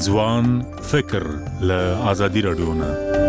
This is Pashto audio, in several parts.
ځوان فکر له آزادي رادیو نه.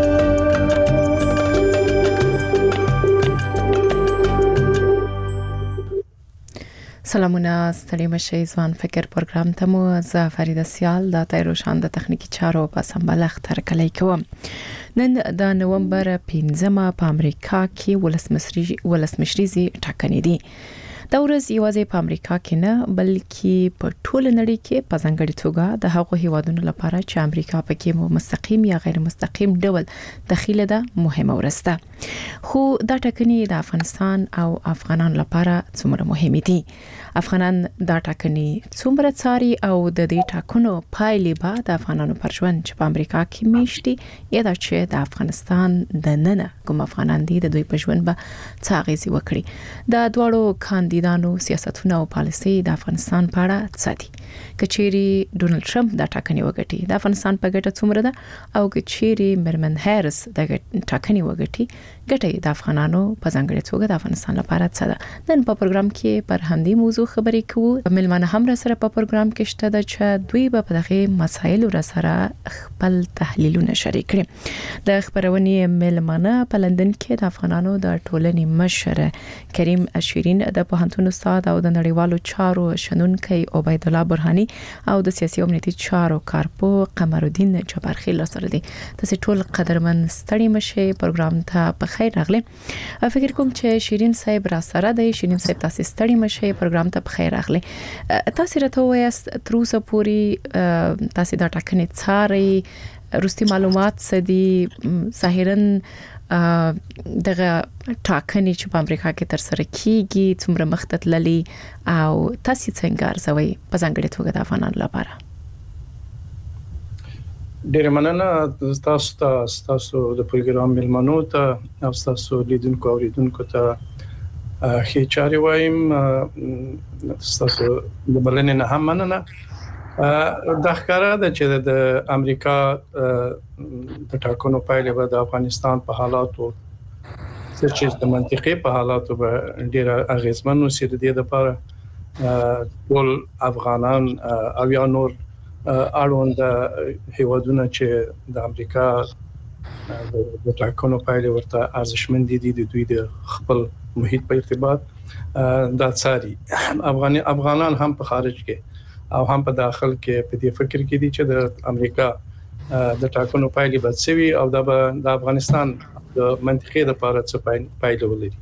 سلامونه، ستړي مشي. ځوان فکر پروګرام ته مو زه فریده سیال د تایروشان د تخنیکی چارو په سمبلخ تر کلی کوم. نن د نومبر 15 په امریکا کې ولسمشریزي ټاکنې دي. دا ورځ یوازې په امریکا کې نه بلکې په ټوله نړۍ کې په ځانګړي توګه د هغو هیوادونو لپاره چې امریکا پکې مستقیم یا غیر مستقیم ډول دخیله ده مهمه ورځ ده. خو دا ټاکنې د افغانستان او افغانانو لپاره څومره مهمه دي؟ افغانان دا ټاکنې څومره څاري او د دې ټاکنو پایلې به د افغانانو پر ژوند چې په امریکا کې میشتي یا د افغانستان د ننه کوم افغانان دي د دوی په ژوند به څه اغیزه وکړي؟ د دوړو کاندیدانو سیاستونه او پالیسي د افغانستان په اړه څه دي؟ کچيري ډونلډ ټرمپ د ټاکنې وګټي د افغانستان په ګټه څومره ده او کچيري مرمن هریس د ټاکنې وګټي ګټه د افغانانو په ځانګړي توګه د افغانستان لپاره څه ده؟ نن په پروګرام کې پر همدې موضوع خبرې کوو. ملمنه هم را سره په پروګرام کې شته د چې دوی په دغه مسایلو را سره خپل تحلیلونه شریک کړي. د خبرونې ملمنه په لندن کې د افغانانو د ټولنې مشر کریم شیرین د پوهنتون استاد او د نړیوالو چارو شنونکي عبید الله برهانی او د سیاسي امنیتي چارو کارپو قمرالدین جبارخیل سره دي. تاسو ټول قدرمن ستړي مشه پروګرام ته په خیر راغلی. فکر کوم چې شیرین صاحب را سره دی. شیرین صاحب تاسو ستړي مشه پروګرام ته په خیر راغلی. تاسو راته وایاست تر اوسه پورې تاسو دا ټاکنې څاري، روستي معلومات سدي ظاهرا دغه ټاکنې چې په امریکا کې تر سره کیږي څومره مختللي او تاسو څنګه ارزوي په ځانګړي توګه د افغانانو لپاره؟ ډیر مننه تاسو د پروګرام ملمنو ته او تاسو لیدونکو او اوریدونکو ته خې چاري وایم. تاسو د بلنې نه هم مننه. د ښکارا د چې د امریکا د ټاکنو پایلې به د افغانستان په حالاتو چې د منطقي په حالاتو به ډیر اغیزمن وسي. د دې لپاره ټول افغانان او یا نور اړوند هیوادونه چې د امریکا د ټاکنو پایلې ورته ارزښتمن دي د دوی د خپل محیط په ارتباط دا څاري. افغانان هم په خارج کې او هم په داخل کې په دې فکر کې دي چې د امریکا د ټاکنو پایلې به څوي او د افغانستان د منطقې لپاره څه پایلې ولري.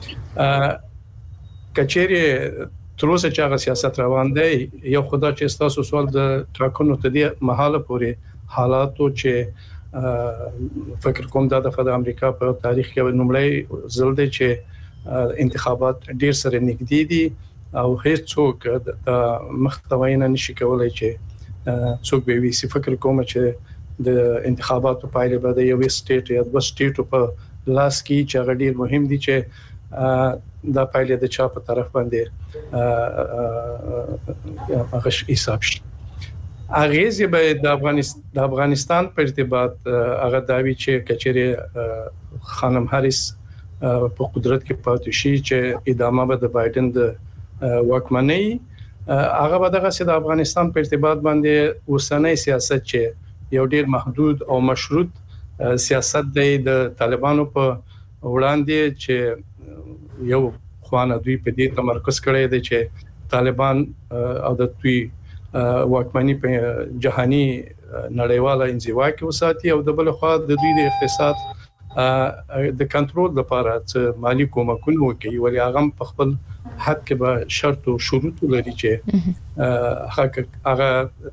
کچېره تر اوسه چې هغه سیاست روان دی، یو خدای چې تاسو سوال د ټاکنو ته دی محاله پورې حالاتو چې فکر کوم دا د امریکا په تاریخ کې نومړی ځل دی چې انتخابات ډیر سره نږدې دي او هیڅ څوک د مختوینه نشي کولای چې څوک به وي. فکر کوم چې د انتخاباتو پایله به د یو سټیټ یا د سټیټو په لاس کې چې غډیر مهم دي چې دا پایله د چا په طرف باندې هغه حساب شي. اغیزه به د افغانستان په ارتباط هغه داوی چې کچېره خانم هریس په قدرت کې پاتې شي چې ادامه به د بایدن د واکمنۍ هغه به دغه د افغانستان په ارتباط باندې اوسنۍ سیاست چې یو ډیر محدود او مشروط سیاست دی د طالبانو په وړاندې چې یو خوانه دوی په دې تمرکز کړی دی چې طالبان او د دوی واکمنۍ په جهاني نړیواله انزوا کې وساتي او د بل خوا د دوی د اقتصاد د کنټرول لپاره مالی کومکونه کوي. ولې هغه په خپل حد کې به شرط او شروط لري چې هغه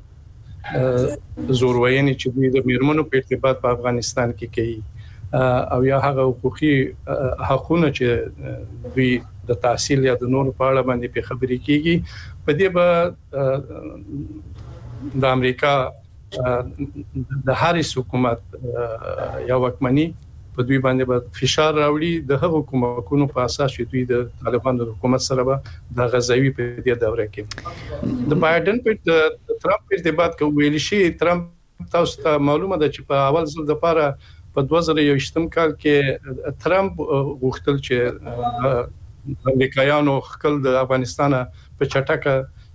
زوروینې چې دوی د میرمنو په ارتباط په افغانستان کې کوي او یا هغه حقوقي حقونه چې دوی د تحصیل یا د نور په اړه باندې په خبرې کیږي. په دې به د امریکا د هاريس حکومت یا واکمنۍ په دوی باندې به فشار راوړي د هغو حکومتونو په اساس چې دوی د طالبانو حکومت سره به د غزاوی په دې دوره کې د بایدن په ترامپ په ارتباط کې ویل شي. ترامپ تاسو ته معلومه ده چې په اول ځل د لپاره په 2021 کال کې ترامپ غوښتل چې امریکایانو خپل د افغانستان په چټکه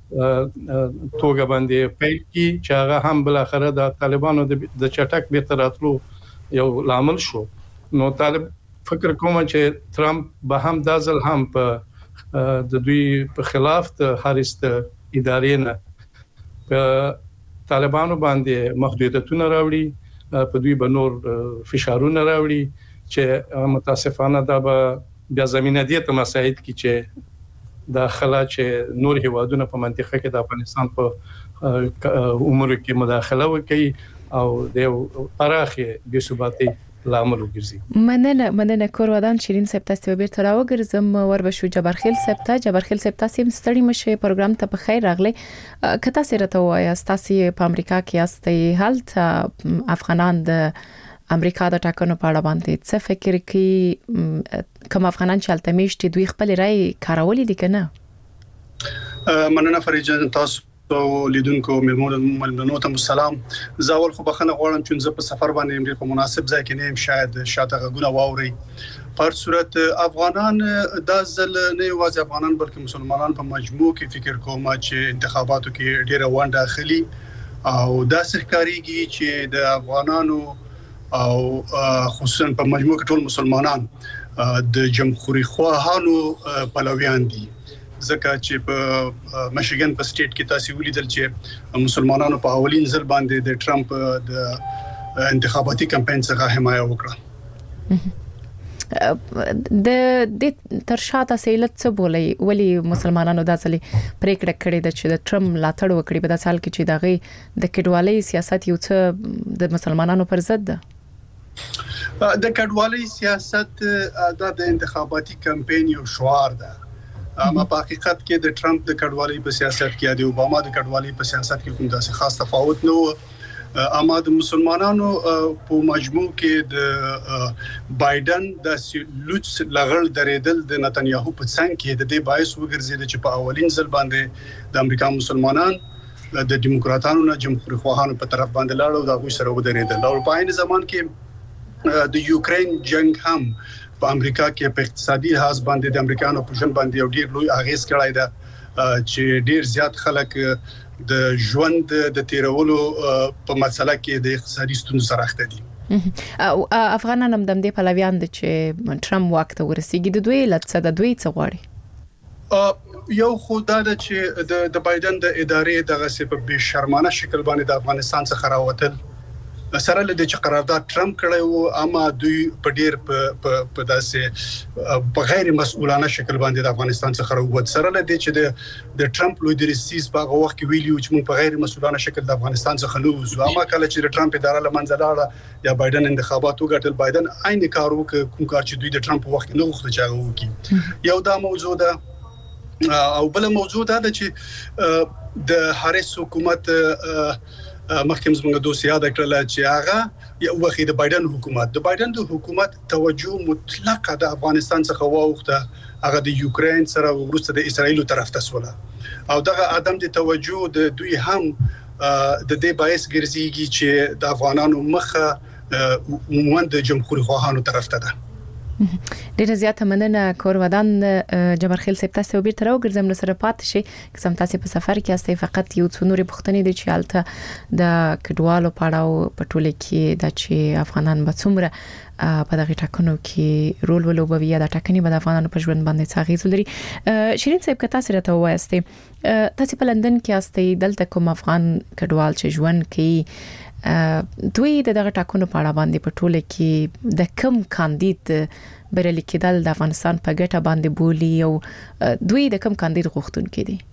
توګه باندې پیل کی چې هغه هم بل اخره د طالبانو د چټک بیرته راتلو یو لامل شو. نو طالب فکر کوم چې ترامپ به هم دازل هم په د دوی په خلاف د هاریس ادارې نه په طالبانو باندې محدودیتونه راوړي، په دوی به نور فشارونه راوړي چې متاسفانه دا به بیا زمينه دي ته مساعد کی چې داخله چې نور هیوادونه په منطقه کې د افغانستان په امور کې مداخله وکړي او د پراخه بې ثباتي لامل وګرځي. مننه کورودان شیرین صاحب تاسو به تر راوګرځم وربشو جبرخیل صاحب تاسو ستړي مشه پروګرام ته په خیر راغلی. کته سره ته وایي تاسو په امریکا کې یاستئ، هلته افغانان د امریکا د ټاکنو په اړه باندې څه فکر کوي؟ کوم افغانان چې الته میشتي دوی خپل رائے کارولې دي کنه؟ مننه فریجان، تاسو لیدونکو ملمنو ته سلام. زاول خو بخنه غواړم چې زه په سفر باندې په مناسب ځای کې نیم شاید شاته غوونه واوري. په صورت افغانان د ځل نه یوازې افغانان بلکې مسلمانان په مجموع کې فکر کوم چې انتخاباتو کې ډیره ونډه اخلي او دا سرکاريږي چې د افغانانو او خصوصا په مجموع کې ټول مسلمانان د جمهوریت خواهانو پلویان دي. ځکه چې په میشیګن په سټیټ کې تاسو ولیدل چې مسلمانانو په اولین ځل باندې د ټرمپ د انتخاباتي کمپاین څخه حمایه وکړه. د ترشاته سیلت څه بولي ولی مسلمانانو د ځلې پریکړه کړې ده چې د ټرمپ ملاتړ وکړي په داسې حال کې چې دغه د کډوالۍ سیاست یو څه د مسلمانانو پر ضد ده؟ د کډوالۍ سیاست د انتخاباتي کمپاین یو شعار ده. اما په حقیقت کې د ټرمپ د کډوالۍ په سیاست کې د اوباما د کډوالۍ په سیاست کې کوم داسې خاص تفاوت نه و. اما د مسلمانانو په مجموع کې د بایدن د لوڅ لغړ درېدل د نتنیاهو په څنګ کې د دې باعث وګرځید چې په اولین ځل باندې د امریکا مسلمانان د دیموکراتانو نه جمهوریت خواهانو په طرف باندې لاړ او د غوښ سره ودرېدل. او په عین زمان کې د یوکرين جنگ هم په امریکا کې په اقتصادي لحاظ باندې د امریکانو په ژوند باندې یو ډیر لوی اغیز کړی دی چې ډیر زیات خلک د ژوند د تیرولو په مسله کې د اقتصادي ستونزو سره اخته دي. او افغانان هم د دې پلویان دي چې ټرمپ وخت ورسیږي د دوی لڅ د دوی څه غواړي؟ یو خدای د چې د بایدن د ادارې دغه څه په بے شرمانه شکل باندې د افغانستان څخه راوتل سره له دې چې قرارداد ټرمپ کړی وو، اما دوی په ډیر په داسې په غیر مسؤلانه شکل باندې د افغانستان څخه راووت. سره له دې چې د ټرمپ لوی درسیز په هغه وخت کې ویلیو چې موږ په غیر مسؤلانه شکل د افغانستان څخه نه وځو. اما کله چې د ټرمپ اداره لمنځه لاړه یا بایدن انتخابات وګټل، بایدن عین کار وکړ کوم کار چې دوی د ټرمپ وخت نه غوښتل چې هغه وکړي. یو دا موضوع ده او بل موضوع ده چې د هاریس حکومت مخکې زموږ دوسیه دا کړل چې هغه یو وخت د بایدن د حکومت توجه مطلقه د افغانستان څخه واوښته، هغه د یوکرين سره ورسته د اسرایل طرف ته سوله او دغه عدم د توجه د دوی هم د دې باعث ګرځيږي چې د افغانانو مخه عموما د جمهوریت خواهانو طرف ته ده. ډیره زیاته مننه کورودان جبرخیل صاحب تاسو به تر وګرځم سره پات شي قسم تاسو په سفر کې استي فقط یو څو نوري پښتنې دي چې الته د کډوالو پاړاو په ټوله کې د چې افغانان به څومره په دغه ټاکنو کې رول ولوبوي د ټاکنې په افغانانو په ژوند باندې څه غیز لري. شیرین صاحب کته سره ته وایستي تاسو په لندن کې استي دلته کوم افغان کډوال چې ژوند کوي دوی دغه ټاکنو په اړه باندې په ټوله کې د کم کاندید برلی کېدل د افغانستان په ګټه باندې بولی او دوی د کم کاندید غوښتونکو دي؟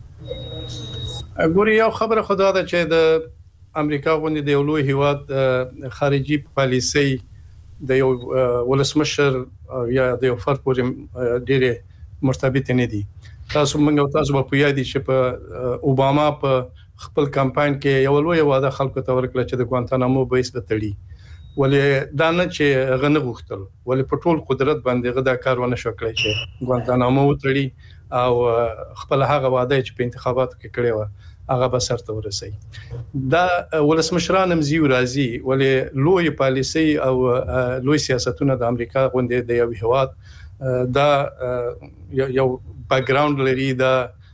ګوري یو خبره خدا ده چې د امریکا غونډې د یو لوی هیواد خارجي پالیسي د یو ولسمشر یا د یو فرد پورې ډېر مرتبط نه دي. تاسو په یاد چې په اوباما په خپل کمپاین کې یو لوی وعده خلکو ته ورکړه چې د ګوانتانامو بیس به تړي، ولې دا نه چې غنه غوښتل، ولې په ټول قدرت باندې غدا کارونه شو کړی چې ګوانتانامو وتړي او خپل هغه وعده چې په انتخاباتو کې کړی و هغه به سرته ورسي. دا ولسمشران هم زیو راځي، ولې لوی پالیسي او لوی سیاستونه د امریکا غونډې د یو هیواد دا یو بیک ګراوند لري، دا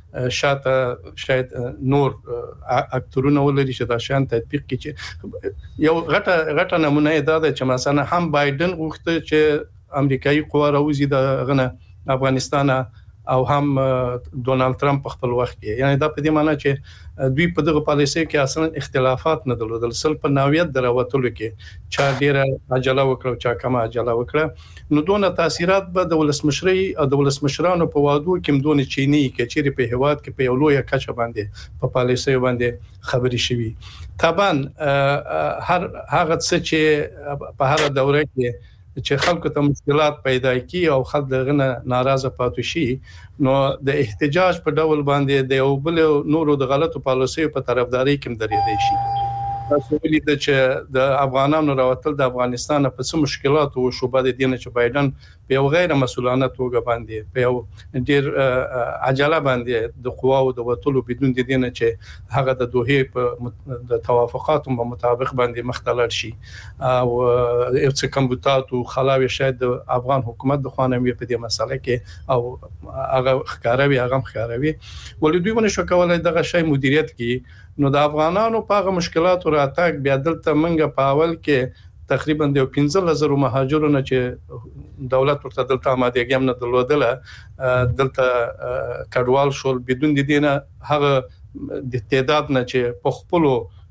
شاته شاید نور اکټورونه ولري چې دا شان تطبیق کړي چې یو غټه نمونه دا ده چې مثلا هم بایدن غوښته چې امریکایي قوا راوځي د غنه افغانستان او هم ډونالد ترامپ په خپل وخت کې یعنی دا په دې معنی چې دوی په دغه پالیسي کې اصلا اختلافات نه درلودل سل په نوعیت دراوتلو کې چا ډیره عجله وکړه چا کمه عجله وکړه نو دونه تاثیرات به د ولسمشرۍ او د ولسمشرانو په وادو کې دونه چینی کې چیرې په هواد کې په یو لوی کچه باندې په پالیسي باندې خبري شوي طبعا هر هغه څه چې په هر دوره کې چې خلکو ته مشکلات پیدا کی او خلک دغه ناراضه پاتې شي نو د احتجاج په ډول باندې د یو بل نورو د غلطو پالیسیو په طرفداري کې درېدای شي تاسو ولیدل چې د افغانانو راوتل د افغانستان په څه مشکلات او شوبه د دین چې بایدن په یو غیر مسؤلانه توګه باندې په یو ډیر عجله باندې د قواو د وټولو بدون د دین چې هغه د دوه په د توافقاتو په مطابق باندې مختلف شي او یو څه کمبوتات او خلاوي شاید د افغان حکومت د خوانوي په دې مسله کې او هغه ښکاروي ولې دوی ونه شو کولای دغه شی مدیریت کړي نو د افغانانو په هغه مشکلاتو راتګ بیا دلته منګه په اول کې تقریبا د 15000 مهاجرونو چې دولت ورته دلته آمادګي هم نه درلودله دلته کډوال شول بدون د دینه هغه د تعداد نه چې په خپل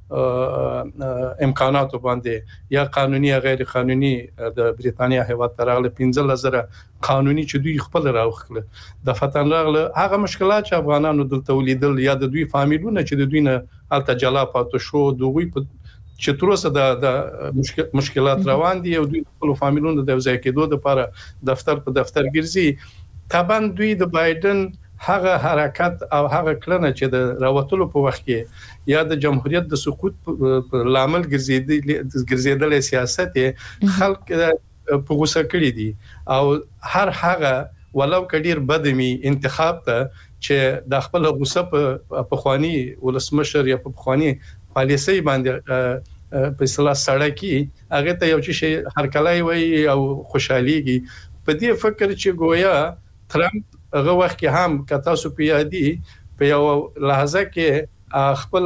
امکاناتو باندې یا قانوني یا غیر قانوني د بریتانیا هیواد ترغله 15000 قانوني چې دوی خپل راوخله د فتن راغله هغه مشکلات چې افغانانو دلته ولیدل یا د دوی فامیلونه چې د دوی نه الته جلا پاتو شو دوی په چې تر اوسه د مشکلات روان دي او دوی خپل فامیلونو د ځای کېدو لپاره دفتر په دفتر ګرځي طبعا دوی د بایدن هغه حرکت او هغه کړنه چې د راوتلو په وخت کې یا د جمهوریت د سقوط په لامل ګرځیدل سیاست خلک په غوسه کړی دي او هر هغه ولو کډیر بدمي انتخاب ته چې د خپل غوسه په خواني ولسمشر یا په خواني پالیسي باندې په اصطلاح سړکی هغه ته یو شي هر کله وي او خوشحاليږي په دې فکر چې گویا ترامپ هغه وخت کې هم کتا سو پیادي په یو لحظه کې خپل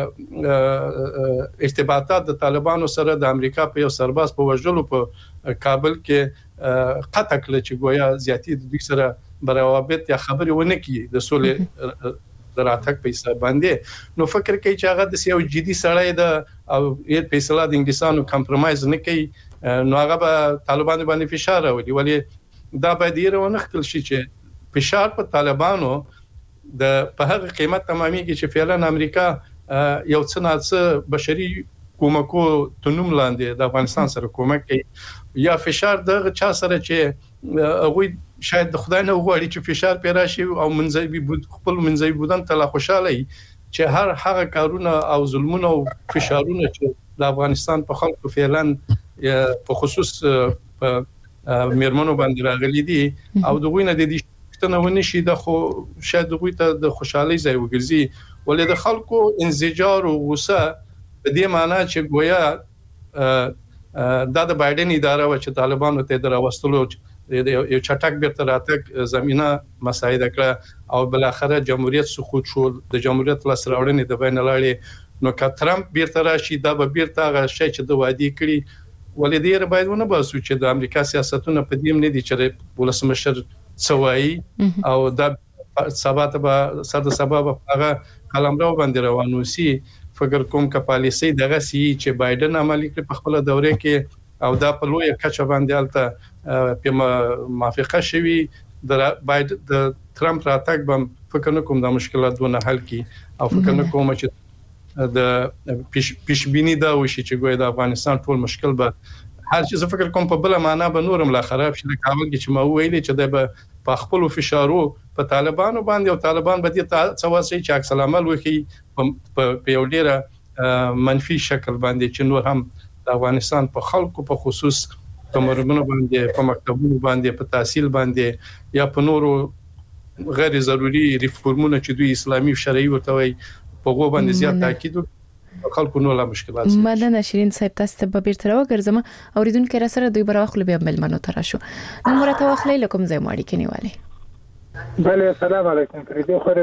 ارتباطات د طالبانو سره د امریکا په یو سرباز په وژلو په کابل کې قطع کړ چې گویا زیاتی د دوی سره بروابط یا خبري ونه کی د سولې دراتک په حساب باندې نو فکر کوي چې هغه د یو جدي سړی د او یې په اصطلاح د انګلیسانو کمپرمایز نه کوي نو هغه به طالبان باندې فشار راوړي ولی دا به ډیره ونخل شي چې فشار په طالبانو د په هغه قیمت تمامېږي چې فعلا امریکا یو څه نه بشري کومکو تنوم لاندې د افغانستان سره کومک کوي یا فشار دغه چا سره چې هغه شاید د خدای نه وغواړي چې فشار پیرا شي او منځوي خپل منځوي بودن ته لا خوشاله چې هر هغه کارونه او ظلمونه او فشارونه چې د افغانستان په خلکو فعلا په خصوص په میرمنو باندې راغلي دي او دغه نه د دې ته ونه شي د خو شاید دغه ته د خوشحالي ځای وګرځي ولې د خلکو انزجار او غوسه په دې معنی چې گویا د بایدن اداره و چې طالبانو ته دراوستلو یو چټک بیرته راتګ زمينه مساعده کړه او بل اخره جمهوریت سقوط شو د جمهوریت لاس راوړنې د بین لاړې نو که ترامپ بیرته راشي دا به بیرته هغه شی چې د وادي کړی ولې ډیر باید ونه باسو چې د امریکا سیاستونه په دې نه دي چې ولسمشر سوای او د سبات به ساده سبب هغه قلمرو باندې روانو سي فکر کوم ک پالیسي دغه سي چې بایدن عملي کړ په خپل دوره کې او دا په لوی کچه باندې الته په موافقه شوي د بایدن د ترامپ راتګ بم فکر نه کوم د مشکلات دونه حل کی او فکر نه کوم چې د پیشبینی دا وشي چې ګویا د افغانستان ټول مشکل به هر څه فکر کوم په بل معنا به نورم لا خراب شي د کابل کې چې ما ویلي چې د په خپل فشارو په طالبانو باندې او طالبان به دې څواسي چې عکس العمل وکړي په یو ډیره منفي شکل باندې چې نور هم د افغانستان په خلکو په خصوص په مرمنو باندې په مکتبونو باندې په تحصیل باندې یا په نورو غیر ضروري ریفورمونو چې دوی اسلامي شرعي ورته وي په غو باندې زیات تاکید خلکو نو لا مشکلات مدن شیرین صاحب تاسو ته به بیرته راوګرځم اوریدونکو را سره دوی براخلو بیا ملمنو تراشو نو مرته واخلې لکم زې ماړي کې نیواله بله السلام علیکم پرې خو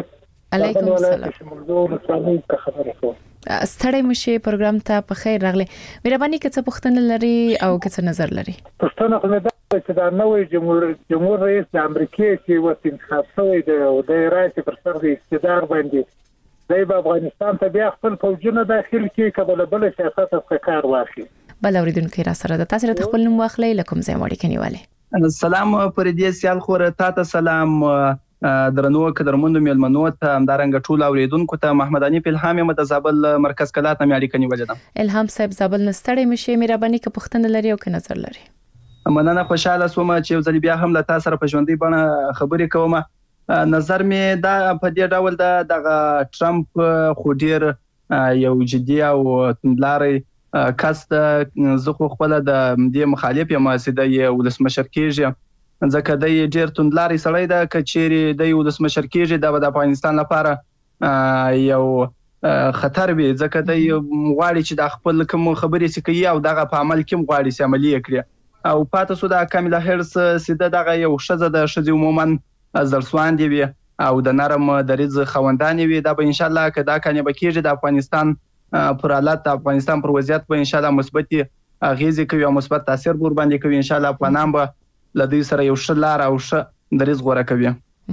علیکم السلام. موضوع رسالې ته خبره کوم. ستړی مشه پروګرام ته په خیر راغلی. مهرباني که څه پوښتنه لري او که څه نظر لري. پښتنه خو دا چې دا نوې جمهور رئیس د امریکا چې وته انتخاب شوی دی او د رئیس پر سر د اقتدار باندې د افغانستان ته بیا خپل فوجونه داخل کې کبل بل سیاست څخه کار واخلي. بل اوریدونکو را سره د تاسو ته خپل نوم واخلئ لکم ځای وړي کنيواله. سلام پر دې سیال خور ته سلام درنو قدرمنو میلمنو ته همدارنګ ټول اوریدونکو ته محمد انیف الهام یم د زابل مرکز کلات نه اړیکه نیولې ده. الهام صاحب زابل نستړی مشه مهرباني که پوښتنه لري او که نظر لري. مننه خوشاله سوم چې یو ځل بیا هم له تاسو سره په ژوندۍ بڼه خبرې کوم. نظر می دا په دې ډول د ټرمپ خو ډیر یو جدي او تندلاري کس زه خو خپل د دې مخالف یم چې د ولسمشر کېږي ځکه د ډیر توندلاري سړی د کچيري د ولسمشر کېږي د افغانستان لپاره یو خطر وي ځکه د غواړي چې د خپل کوم خبرې سکی او دغه په عمل کې غواړي چې عملی کړي او پاتې سو د کاملا هرس سیده دغه یو شزه د شزي عموما زرسوان دی او د نرم دریز خوندان وي دا به ان شاء الله کدا کنه بکیږي د افغانستان پر حالت د افغانستان پر وضعیت به ان شاء الله مثبت اغیزه کوي او مثبت تاثیر ور باندې کوي ان شاء الله افغانان به لدی سره یو شلار او ش دریز غوړه کوي.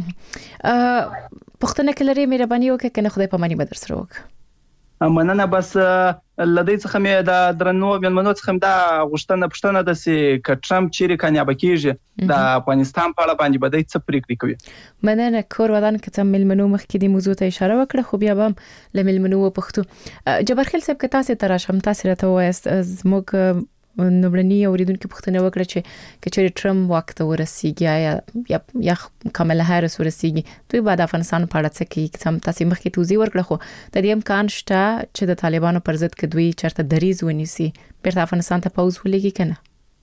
پښتنه کلري مهرباني وکړه کنه خدای په مانی بدر سره وک. مننه بس لدی څخه مې د درنو ملمنو څخه دا غوښتنه پښتنه د سي ک ټرمپ چیرې کنياب کیږي د افغانستان په اړه باندې بدای څه پریکړې کوي. مننه کور ودان کته ملمنو مخکې د موضوع ته اشاره وکړه خو بیا به لملمنو پښتو جبرخیل صاحب که تاسو تراشم تاسو راته وایست زموږ نوبلنی اوریدونکو پښتنه وکړه چې کچېری ټرمپ وخت ورسیږي یا کاملا هریس ورسیږي دوی بعد افغانستان په اړه څه کوي سم تاسو مخکې توضیح ورکړه خو د دې امکان شته چې د طالبانو پر ضد کې دوی چرته دریز ونیسي بیرته افغانستان ته پاوز ولګي کنه.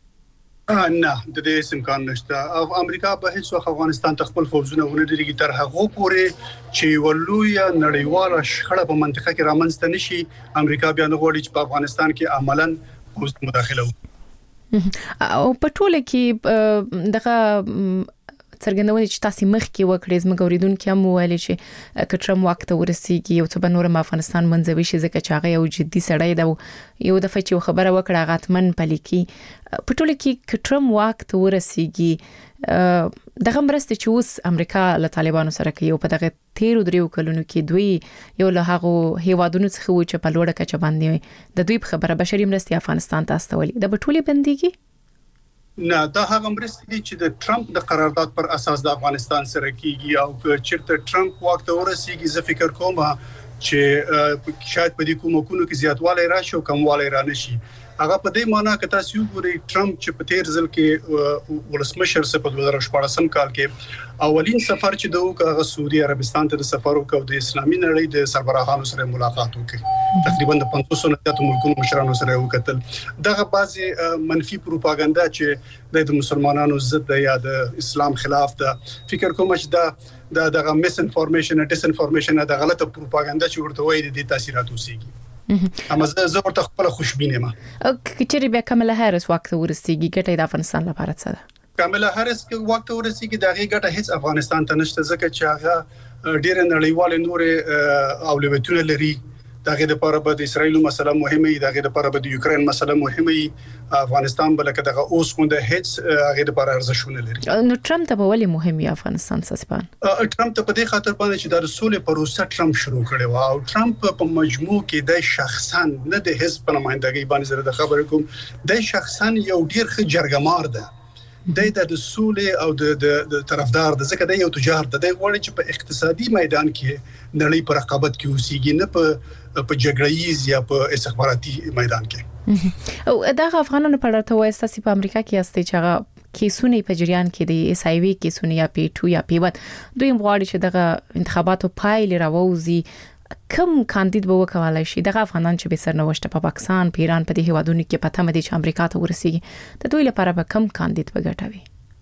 نه د دې امکان نشته او امریکا به هیڅ وخت افغانستان ته خپل فوجونه ونه لري تر هغه پورې چې ولویا نړیواله شخړه په منطقه کې رامنځته نشي. امریکا بیا نه غواړي چې په افغانستان کې عملاً مداخله او په ټوله کې دغه څرګندونه چې تاسو مخ کې وکړې زموږ اوریدونکو هم ویل چې کټرم وخت ورسیږي او څه به نور افغانستان منځوي شي ځکه چې هغه یو جدي سړی دی یو دفعه چې خبره وکړه غاتمن پلیکی په ټوله کې کټرم وخت ورسیږي دغه مرسته چې اوس امریکا له طالبانو سره کوي او په دغه 13 کلونو کې دوی یو له هغه هیوادونو څخه و چې په لوړه کچه باندې د دوی په خبره بشري مرستې افغانستان ته استولي د بټولي بنديږي. نه دا هغه مرستې چې د ټرمپ د قرارداد پر اساس د افغانستان سره کیږي او چیرته ټرمپ وخت ورسیږي زه فکر کوم چې شاید په دې کومو کې زیاتوالی راشي او کموالی را نشي. هغه په دې معنی کې تاسو وګورئ ټرمپ چې په تیر ځل کې ولسمشر سره په 2014 کال کې اولین سفر چې دوه سعودي عربستان ته د سفر وکړ د اسلامي نړۍ د سربراهانو سره ملاقات وکړ تقریبا د 500 ملکونو مشرانو سره وکتل. دغه بعضي منفي پروپاګاندا چې د مسلمانانو ضد یا د اسلام خلاف ده فکر کوم چې دغه میس انفارمیشن ډیس انفارمیشن د غلطه پروپاګاندا چې ورته وایي د تاثیرات وسیږي. اما زه ورته خپل خوشبینه ما کچېری بیا کاملا هریس وخت ورسیږي ګټه د افغانستان لپاره څه ده. کاملا هریس کې وخت ورسیږي دغه ګټه هیڅ افغانستان ته نشته ځکه چې هغه ډېر نړیوال نور اولویتونه لري. دغه لپاره به د اسرایل مسله مهمه وي دغه لپاره به د یوکرين مسله مهمه وي. افغانستان بلکې دغه اوس غونډه هیڅ هغه لپاره ارزښتونه لري. نو ټرمپ ته ولې مهم وي افغانستان سسپان ټرمپ ته په دې خاطر باندې چې د رسول پروسه ټرمپ شروع کړي و او ټرمپ په مجموع کې د شخصا نه د حزب په نمائندګۍ باندې زره د خبرې کوم د شخصا یو ډیر ښه جرګمار ده د سولې او د طرفدار د ځکه د یو تجار د غوړي چې په اقتصادي میدان کې نړۍ پر رقابت کې اوسېږي نه په جګړه‌یز یا په استخباراتي میدان کې. او دا افغانانو په اړه ته وایي چې په امریکا کې استي چې هغه کیسونه په جریان کې د اس ای وی کیسونه یا پی 2 یا پی 1 دوی غواړي چې دغه انتخاباتو پایلې راووزي کم کاندید به وکولای شي دغه افغانان چې به سرنوشت په پاکستان په ایران په دې هیوادونو کې پته مدي چې امریکا ته ورسیږي د دوی لپاره به کم کاندید وګټوي.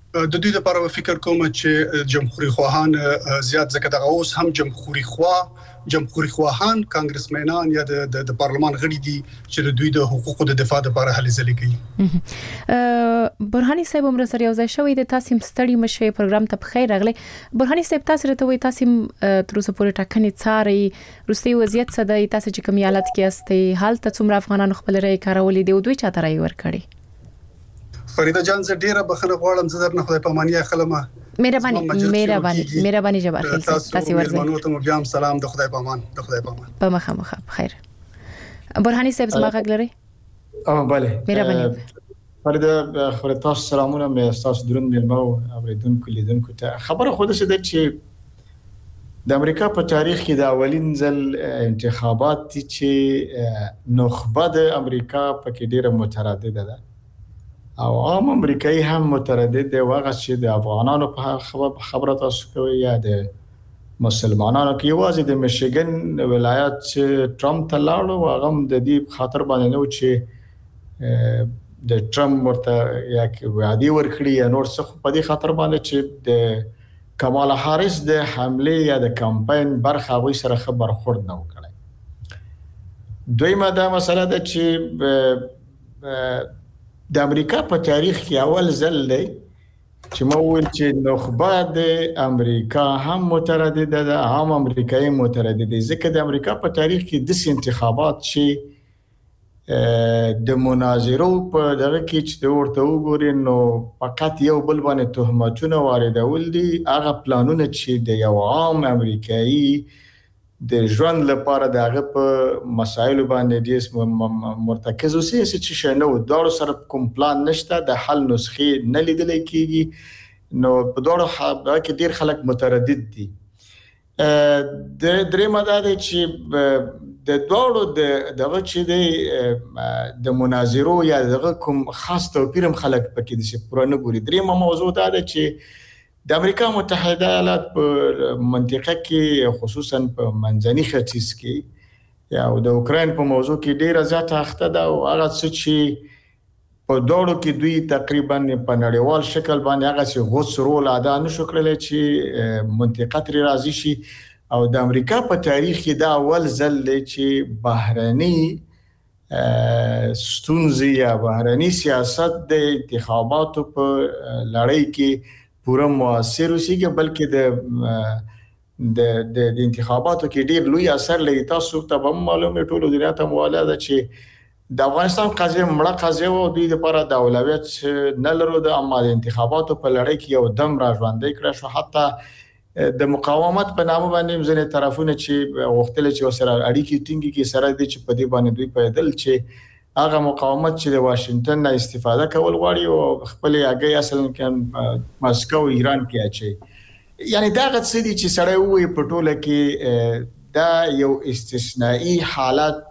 د دوی لپاره فکر کوم چې جمهوریت خواهان زیات ځکه دغه اوس هم جمهوریت خواهان کانګرسمنان یا د پارلمان غړي دي چې د دوی د حقوقو د دفاع لپاره هلې ځلې کوي. برهاني صاحب عمر سره یو ځای شوی د تاسو ستړي مشه پروګرام ته بخیر راغلی. برهاني صاحب تاسو راته وایي تاسو تر اوسه پورې ټاکنې څاري روسي وضعیت څه دی تاسو چې کوم حالت کې استئ حالت څومره افغانانو خپل رای کارولې دی او دوی چاته رای ورکړي. فریده جان زه ډیره بخښنه غواړم زه درنه خدای پاماني اخلمه. مهرباني جبار خیل تاسو ورځي. منو ته بیا هم سلام د خدای پامان په مخه بخیر. برهاني صاحب زما غږ لري؟ بله. مهرباني. فريده خبر تاسو سلامونه مې تاسو درون ملمو اوریدونکو لیدونکو ته خبره خو ده چې د امریکا په تاریخ کې د اولین ځل انتخابات چې نخبه د امریکا پکې ډیره متردده ده او عام امریکایي هم متردد دی واغه چې د افغانانو په خبره تاسو کوي یا د مسلمانانو کې یوازې د میشیګن ولایت چې ټرمپ ته لاړو هغه د دې خاطر باندې نو چې د ټرمپ ورته یا کې وعده ورکړي یا نور څه په دې خاطر باندې چې د کمالا هاریس د حمله یا د کمپاین برخه وي سره خبر خورد نه وکړي. دویمه دا مسله ده چې د امریکا په تاریخ کې اول ځل دی چې مول چې نخبه د امریکا هم متردد ده هم امریکایي متردد دي ځکه د امریکا په تاریخ کې د انتخابات چې د مناظرو په دغه کې چې ورته وګورئ نو فقط یو بل باندې تهمتونه واردول دي هغه پلانونه چې د یو عام امریکایي د ژوند لپاره دغه په مسایلو باندې ډیر مرتکز اوسي چې شنو داړو سره کوم پلان نشته د حل نسخې نه لیدل کیږي نو په داړو کې ډیر خلک متردد دي. د درې ماده چې د داړو دغه چې د مناظرو یا دغه کوم خاص توپیر هم خلک پکې د پرانه ګوري. درې موضوع دا ده چې د امریکا متحده ایالات په منطقه کې خصوصا په منځني ختیځ کې یا د اوکراین په موضوع کې ډیره زیاته اخته ده او هغه چې په دوړو کې دوی تقریبا په نړیوال شکل باندې هغه چې غوڅ رول ادا نشو کړل چې منطقه تر راضي شي او د امریکا په تاریخ کې دا اول ځل چې بهرني ستونزې یا بهرني سیاست د انتخاباتو په لړۍ کې پورا مؤثر اوسېږي بلکې د انتخاباتو کې ډیر لوی اثر لري. تاسو ته به معلومه ټول دنیا ته مواله ده چې د افغانستان قضیه مړه قضیه و دوی لپاره د اولویت نه لرو د عمل انتخاباتو په لړۍ کې یو دم را ژوندۍ کړ شو حتی د مقاومت په نامه باندې ځینې طرفونه چې وختل چې سره اړیکې ټینګي کې سره دي چې په دې باندې دوی پیدل چې هغه مقاومت چې د واشنگټن نه استفاده کول غواړي او خپل هغه اصلا کې مسکو ایران کې اچي یعنی دا غت سدي چې سره وي په ټوله کې دا یو استثنایی حالت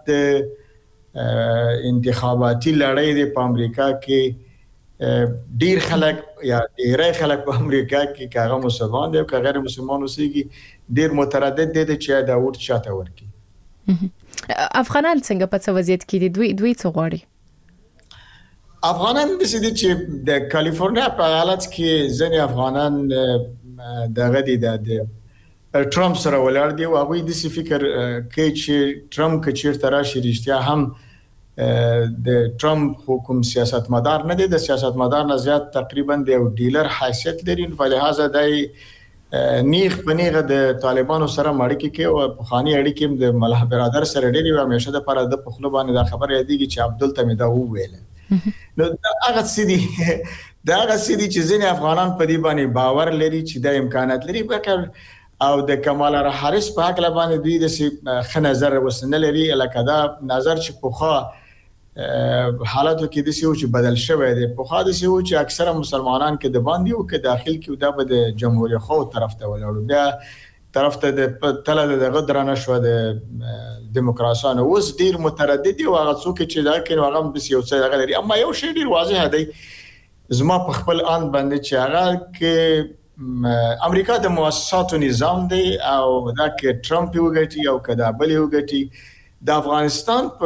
انتخاباتي لړۍ د امریکا کې ډیر خلک یا ډیرای خلک په امریکا کې کاغه مسلمان دي او غیر مسلمان اوسېږي ډیر متردد دي چې دا وټ چاته ورکی. افغانان څنګه په څه وضعیت کې دي دوی څه غواړي؟ افغانان د سدي چې د کالیفورنیا په ایالت کې ځینې افغانان دغه دي د ټرمپ سره ولاړ دي او هغه د فکر کوي چې ټرمپ کچیر تراشي رښتیا هم د ټرمپ حکوم سیاستمدار نه دی د سیاستمدار نه زیات تقریبا د یو ډیلر حیثیت لري په لحاظ دای نیغ پنیغه د طالبانو سره مړکی کې او په خاني اړیکې د ملح برادر سره ډیری و همیشه د پر د پخلو باندې دا خبر یادېږي چې عبدل تمیدا وویل نو هغه سړي چې ځینې افغانان په دې باندې باور لري چې د امکانات لري بکر او د کمالا هاریس په حق لبانې دوی د نظر وسنه لري لکه دا نظر چې پوخا حالاتو کې د سیو چې بدل شوی دی پوخا د سیو چې اکثره مسلمانان کې د باندې او کې داخل کې دا به د جمهوریت خو طرف ته ولاړو بیا طرف ته د تل د غدرانه شو د دیموکراسانو اوس ډیر متردد او هغه څوک چې دا کوي هغه د سیو څخه غلري اما یو شی ډیر واضح دی زما په خپل ان باندې چې هغه کې امریکا د مؤسساتو نظام دی او دا کې ټرمپ یو غټي او کدابل یو غټي د افغانستان په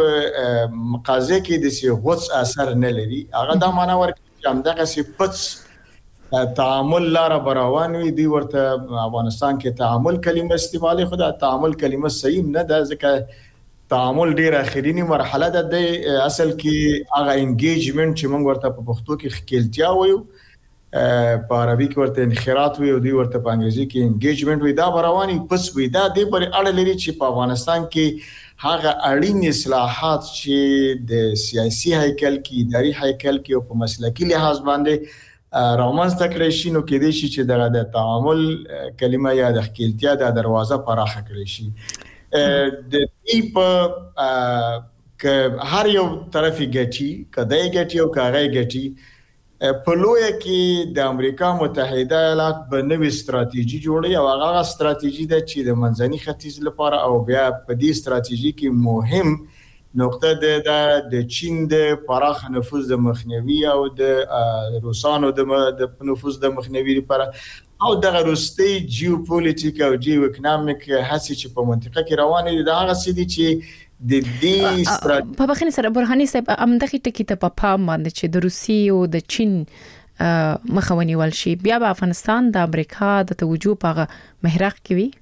مقازه کې د سی غوڅ اثر نه لري هغه دا معنا ورکړي چې همدغه سی پڅ تعامل لاره براوان وي دی ورته افغانستان کې تعامل کلمه استعمالي خو دا تعامل کلمه صحیح نه ده ځکه تعامل ډیر اخرینی مرحله ده د اصل کې هغه انګیجمنت چې موږ ورته په پښتو کې خکېلتیا وایو په عربي کې ورته انخراط وي او دی ورته په انګریزي کې انګیجمنت وي دا براواني پس وي دا د پر اړه لري چې په افغانستان کې هغه اړین اصلاحات چې د سیاسي هیکل کې اداري هیکل کې او په مسلکي لحاظ باندې رومانس تکړه شي نو کې دي چې د تعامل کلمه یا د خکېلتیا د دروازه پراخه کړي شي د دې په هر یو طرفي ګټي کدی ګټي او کاغی ګټي په لوی کې د امریکا متحده ایالات په نوې ستراتیژي جوړي او هغه ستراتیژي د چې د منځني ختیځ لپاره او بیا په دې ستراتیژي کې مهم نقطه د چین د پراخ نفوذ د مخنیوي او د روسانو د نفوذ د مخنیوي لپاره او د روسي جیوپولیټیک او جیو اکونومیک هڅې چې په منطقه کې روانې دي دا هغه سدي چې د دې په بخښنه سره برهاني صاحب امدغه ټکی ته په پام باندې چې د روسي او د چین مخاوني ول شي بیا په افغانستان د امریکا د توجه په محراق کې وي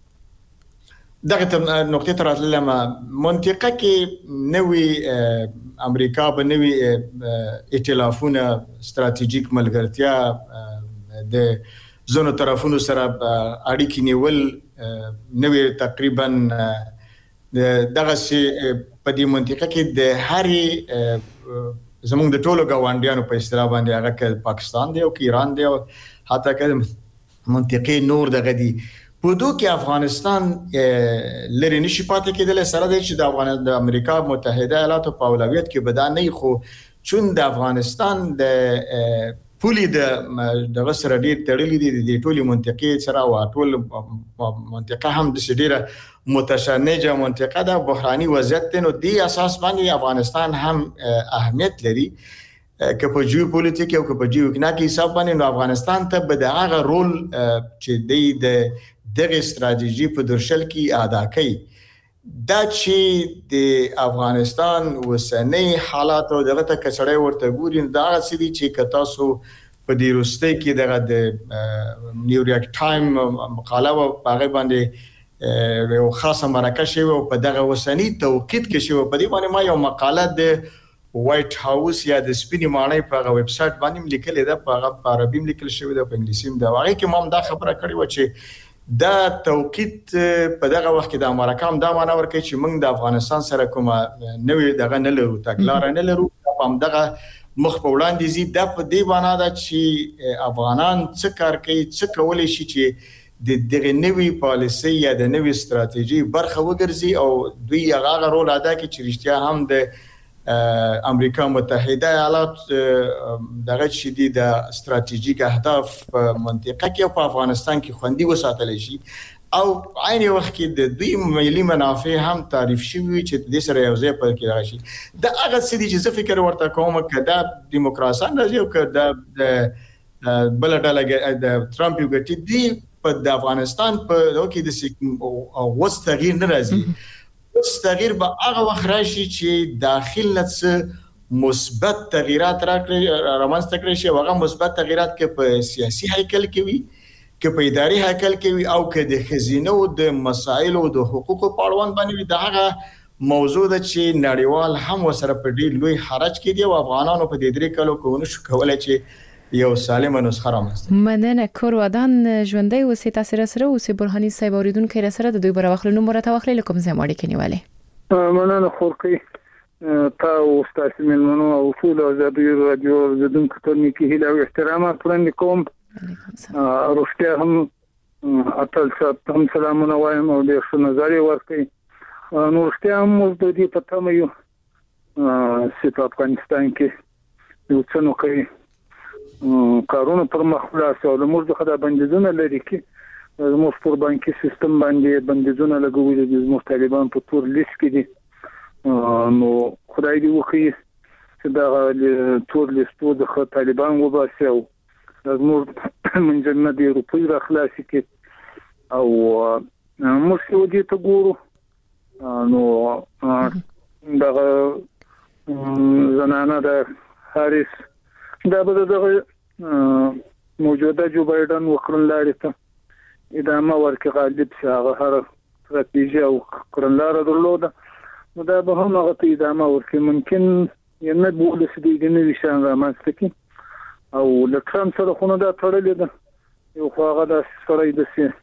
دغه نقطه تر لمه منطقه کې نوې امریکا په نوې ائتلافونه ستراتیژیک ملګرتیا د زونو طرفونو سره اړیکې نیول نوې تقریبا دغه سي په دې منطقه کې د هرې زموږ د ټولو ګاونډیانو په اصطلاح باندې هغه کې پاکستان دی او ایران دی او حتی کې منطقې نور دغه دي په دوه کې افغانستان لري نشي پاتې کېدل سره د چې د امریکا متحده ایالاتو په اولویت کې بدانې خو چون د افغانستان د پولی د غسر ډیر تړلې دي د ټولي منطقې سره او ټول منطقه هم د ډیره متشنجه منطقه ده بحراني وضعیت نو دی اساس باندې افغانستان هم اهمیت لري که په جیوپولیټیک او که په جیوکناکي حساب باندې نو افغانستان ته به د هغه رول چې د دغه استراتیژي په درشل کې ادا کوي دا چې د افغانستان وسنۍ حالات او دغه ته کسړې ورته ګوري دا سړي چې کتاسو په دې روسته کې دغه د نیویارک ټایم مقاله او هغه باندې یو خاصه مرکه شوی او په دغه وسنۍ توقید کې شوی په دې باندې ما یو مقاله د وایټ هاوس یا د سپینې ماڼۍ په ویب سټ باندې لیکل ده په عربي لیکل شوی ده په انګلیسي هم دا هغه کې ما دا خبره کړې و چې دا توقید په دغه وخت کې د امریکا هم دا معنا ورکړي چې موږ د افغانستان سره کومه نوې دغه نه لرو تګلارې نه لرو هم دغه مخ په وړاندې زی د په دې معنا ده چې افغانان څه کار کوي څه کولای شي چې د دغه نوې پالیسي یا د نوې ستراتیژي برخه وګرځي او دوی هغه رول ادا کوي چې رښتیا هم د امریکا متحده ایالات دغه چې د استراتیژیک اهداف په منطقه کې او په افغانستان کې خوندي وساتل شي او عین وخت کې د دوی ملي منافع هم تعریف شوی چې د سره یو ځای پر کې راشي دا هغه څه دي چې زه فکر ورته کوم چې دا دیموکراسي راځي او د بل ډله د ټرمپ یو ګټي دی په د افغانستان په دوی کې د وس تغییر نه راځي اوس تغییر به هغه وخت راشي چې داخل څه مثبت تغیرات راکړي رامنځته کړي شي هغه مثبت تغیرات کې په سیاسي هیکل کې وي کې په اداري هیکل کې وي او کې د خزینه او د مسایل او د حقوقو په اړوند باندې وي دا هغه موضوع ده چې نړیوال هم وسره په ډیر لوی حرج کې دي او افغانانو په دې درې کلو کې ونه شو کولای چې یو سالم نسخه رامنځته مننه کور ودان ژوندۍ اوسې تاسو سره اوسې برهاني صاحب اوریدونکو سره د دوی بر وخت نو مرته وخت لکم زموږ کې نیولې مننه خورقي تاسو تاسو ملمنو او ټول ازادي رادیو زدونکو ته نیکی هیله او احترامات وړاندې کوم روغتیا هم اتل هم سلامونه وایم او د ښه نظر ورکړي نو روغتیا هم د دې پته مې چې په افغانستان کې یو څه نو کوي کارونه پر مخ خلاص او موږ د خدای بندیزونه لري کې موږ پر بانکي سیستم باندې بندیزونه لګولي دي موږ طالبان په تور لیست کې دي نو خدای دې وکړي چې دا تور لیستو د طالبان وباسي او موږ منځنه دي روپۍ را خلاص کې او موږ یو دي ته ګورو نو دا زنانه د هاریس دا به دغه موجوده جو بایدن وکړنلاري ته ادامه ورکړي غالب شي هغه هر استراتیژي او کړنلاره درلوده نو دا به هم هغه ته ادامه ورکړي ممکن یې نه بوله چې د نوي شان رامنځته کړي او له ټرمپ سره خو نه دا تړلې ده یو خو هغه د سړی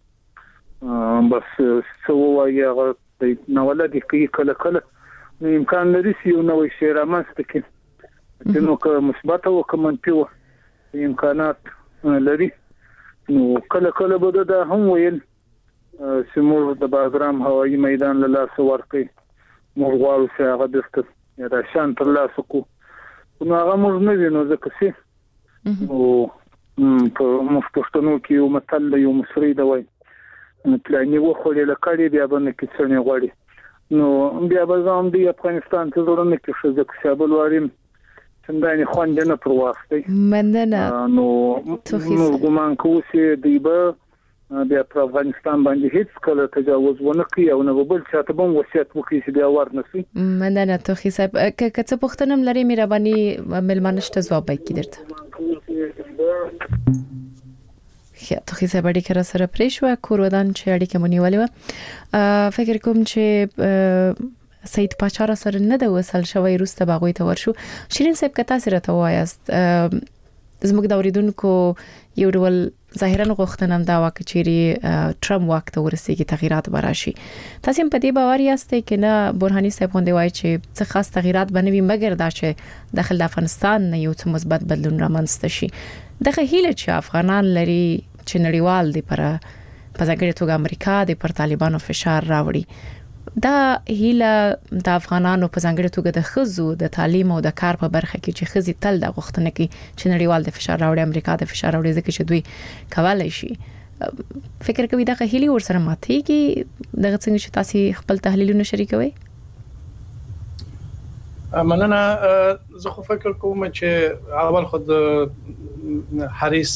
داسې بس څه ووایي هغه د نولدي کوي کله کله نو امکان لري چې یو نوی شی رامنځته کړي چې نو که مثبت او که منفي وه امکانات لري نو کله کله به دا هم ویل چې موږ د باګرام هوایي میدان له لاسه ورکړي موږ غواړو چې هغه دلته یا دا شان تر لاسه کړو نو هغه موږ نه وینو ځکه چې نو په موږ پښتنو کې یو متل یو مصري دی وایي پلانې وخوړې لکړې بیا به نه کیسنې غواړي نو بیا به زم دی افغانستان ته ورنه کې شو ځکه شابل واریم څنګه خوند نه پر واسطه مننه نو موږ ګمان کوو چې دیبه بیا پر افغانستان باندې هیڅ کله تجاوز ونه کوي او نه بل چاته به وصیت وکړي چې بیا ورنسي مننه توخی صاحب که څه پوښتنه لري مهرباني ملمنشته ځواب وکړي درته توخی صاحب اړیکه را سره پرې شو کور ودان چې اړیکه مونږ نیولې فکر کوم چې سید پاچا سره نه د وصل شوی روسته باغوي ته ورشو شیرین صاحب کته سره ته وایست زموږ د اوریدونکو یو ډول ظاهرا غوښتنه دا وکړي چې ټرمپ وخت ورسېږي تغیرات براشي تاسو په دې باور یاست چې نه برهانی صاحب غونډه وایي چې څه خاص تغیرات بنوي مګر دا چې داخل د افغانستان نه یو څه مثبت بدلون رامنځته شي دغه هیله چې افغانان لري چې نړیوال دي پر ځانګړي توګه امریکا د پر طالبانو فشار راوړي دا هیله د افغانانو په ځانګړي توګه د خزو د تعلیم او د کار په برخه کې چې خزي تل د غوښتنه کوي چې نړیوال د فشار راوړي امریکا د فشار راوړي ځکه چې دوی کولای شي فکر کوي دا هیله ورسره ماتېږي دغه څنګه چې تاسو خپل تحلیلونه شریکوي مننه زه خو فکر کوم چې اول خود حریص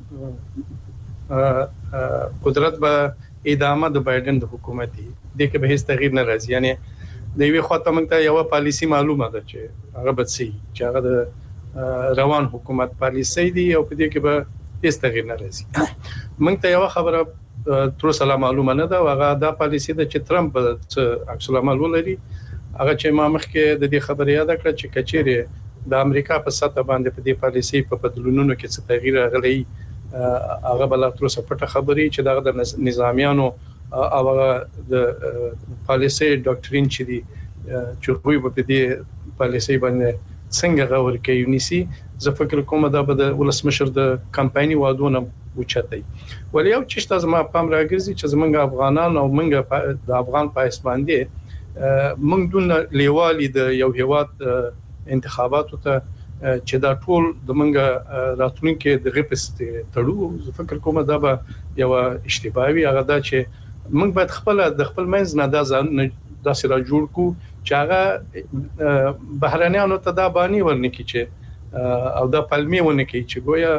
قدرت به ادامه د بایدن د حکومت دی د کې به هیڅ تغییر نه راځي یعنی د یوې خواته موږ ته یو پالیسی معلومه ده چې هغه به سي چې هغه د روان حکومت پالیسی دی او په دې کې به هیڅ تغییر نه راځي موږ ته یو خبره تر اوسه معلومه نه ده هغه دا پالیسی ده چې ټرمپ عکس العمل ولري هغه چې ما مخکې د دې خبرې یاد کړ چې کچېره د امریکا په سطح باندې په دې پالیسی په بدلونونو کې څه تغییر راغلی هغه بل تر اوسه پټه خبرې چې دغه د نظامیانو او د پالیسي ډاکټرین چې دي چې دوی په دې پالیسي باندې څنګه غور کوي نيسي زه فکر کوم دا به د ولسمشر د کمپایني وادونه وچتای ولې یو چې تاسو ما پام راګرځي چې زمونږ افغانان او منګه د افغان پایس باندې موږ دون لیوالي د یو هیواد انتخاباتو ته چې دا ټول د منګه راتلونکو د غپست تړو زه فکر کوم دا به یو اشتباهي هغه دا چې موږ باید خپل د خپل منځ نه دا ځان د سره جوړ کو چې هغه بهرانيانو ته دا باندې ورنکي چې او دا پلمي ونکي چې ګویا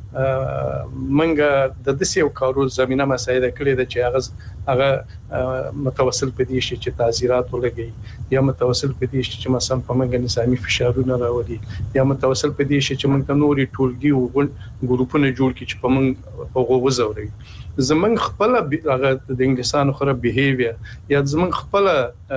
منګه د دسیو کارو زمينه مساعده کړې ده چې هغه متوسل پدې شي چې تعزیرات ولګي یا متوسل پدې شي چې مثلا په منګه نظامی فشارونه راوړي یا متوسل پدې شي چې موږ نوري ټولګي او ګروپونه جوړ کړي چې په موږ په غوځوري زمون خپل هغه د انګلیسانو خره بیهیویر یا زمون خپل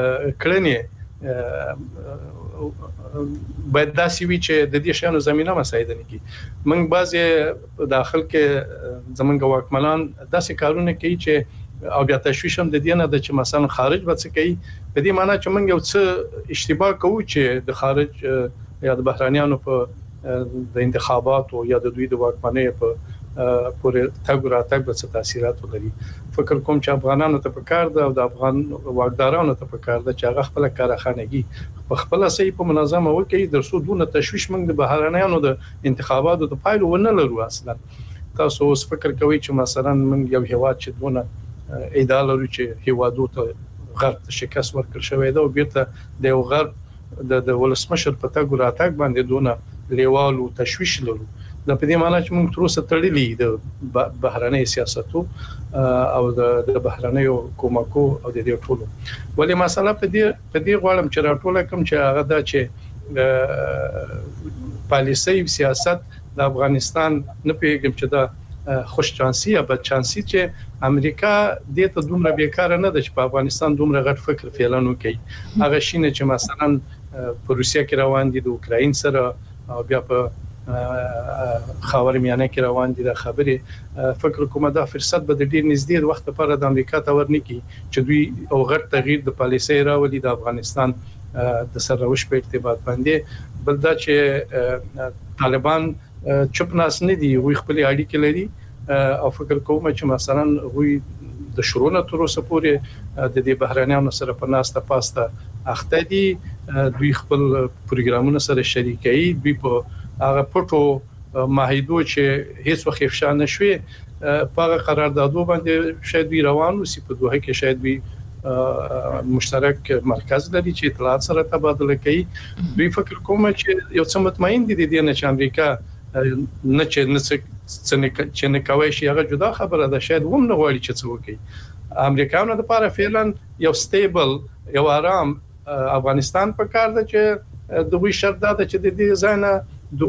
کړنې باید داسې وي چې د دې شانو زمينه مساعده نکړي موږ بعضی داخل کې زمونږ واکمنان داسې کارونه کوي چې او بیا تشویش هم د دې نه د چې مثلا خارج به څه کوي په دې معنی چې موږ یو څه اشتباه کوو چې د خارج یا د بهرانيانو په د انتخاباتو یا د دوی د واکمنۍ په پورې تګ راتګ به څه تاثیرات ولري فکر کوم چې افغانانو ته پکار ده او د افغان واکدارانو ته پکار ده چې هغه خپل کارخانګي په خپل صحیح په منظمه وکړي درسو دونه تشویش موږ د بهرانيانو د انتخاباتو د پایلو ونه لرو اصلا تاسو اوس فکر کوئ چې مثلا موږ یو هیواد چې دونه ادعا لرو چې هیوادو ته غرب ته شکست ورکړ شوی دا او بیرته د یو غرب د ولسمشر په تګ راتګ باندې دونه لیوالو تشویش لرو دا په دې معنی چې موږ تر اوسه تړلې د بهراني سیاستو او د بهراني کومکو او د دې ټولو ولې مسله په دې غواړم چې راټول کوم چې هغه دا چې پالیسي سیاست د افغانستان نه پیګم چې دا خوش چانسي یا بد چانسي چې امریکا د ته دومره بیکاره نه ده چې په افغانستان دومره غټ فکر فعلن وکړي هغه شینه چې مثلا په روسیا کې روان دي د اوکرين سره او بیا په خاورمیانه کې روان دي د خبرې فکر کوم دا فرصت به د ډیر نږدې وخت لپاره د امریکا ته ورنکي چې دوی او غټ تغییر د پالیسۍ راولي د افغانستان د سروش په ارتباط باندې بل دا چې طالبان چپ ناس نه دي وي خپل اړیکې لري او فکر کوم چې مثلا وي د شرونه تر اوسه پورې د دې بهرانيانو سره په ناسته پاسته اخته دي دوی خپل پروګرامونه سره شریکي دوی په هغه پټو معاهدو چې هیڅ وخت افشا نشوي په قراردادو باندې شاید وی روان وسی په دوه کې شاید وی مشترک مرکز لري چې اطلاعات سره تبادله کوي دوی فکر کوم چې یو څه مطمئن دي د دې نه چې امریکا نه چې نه کوي شي هغه جدا خبره ده شاید هم نه غواړي چې څه وکړي امریکایانو لپاره فعلا یو سټیبل یو آرام افغانستان په کار ده چې د وی شرط ده چې د دې ځای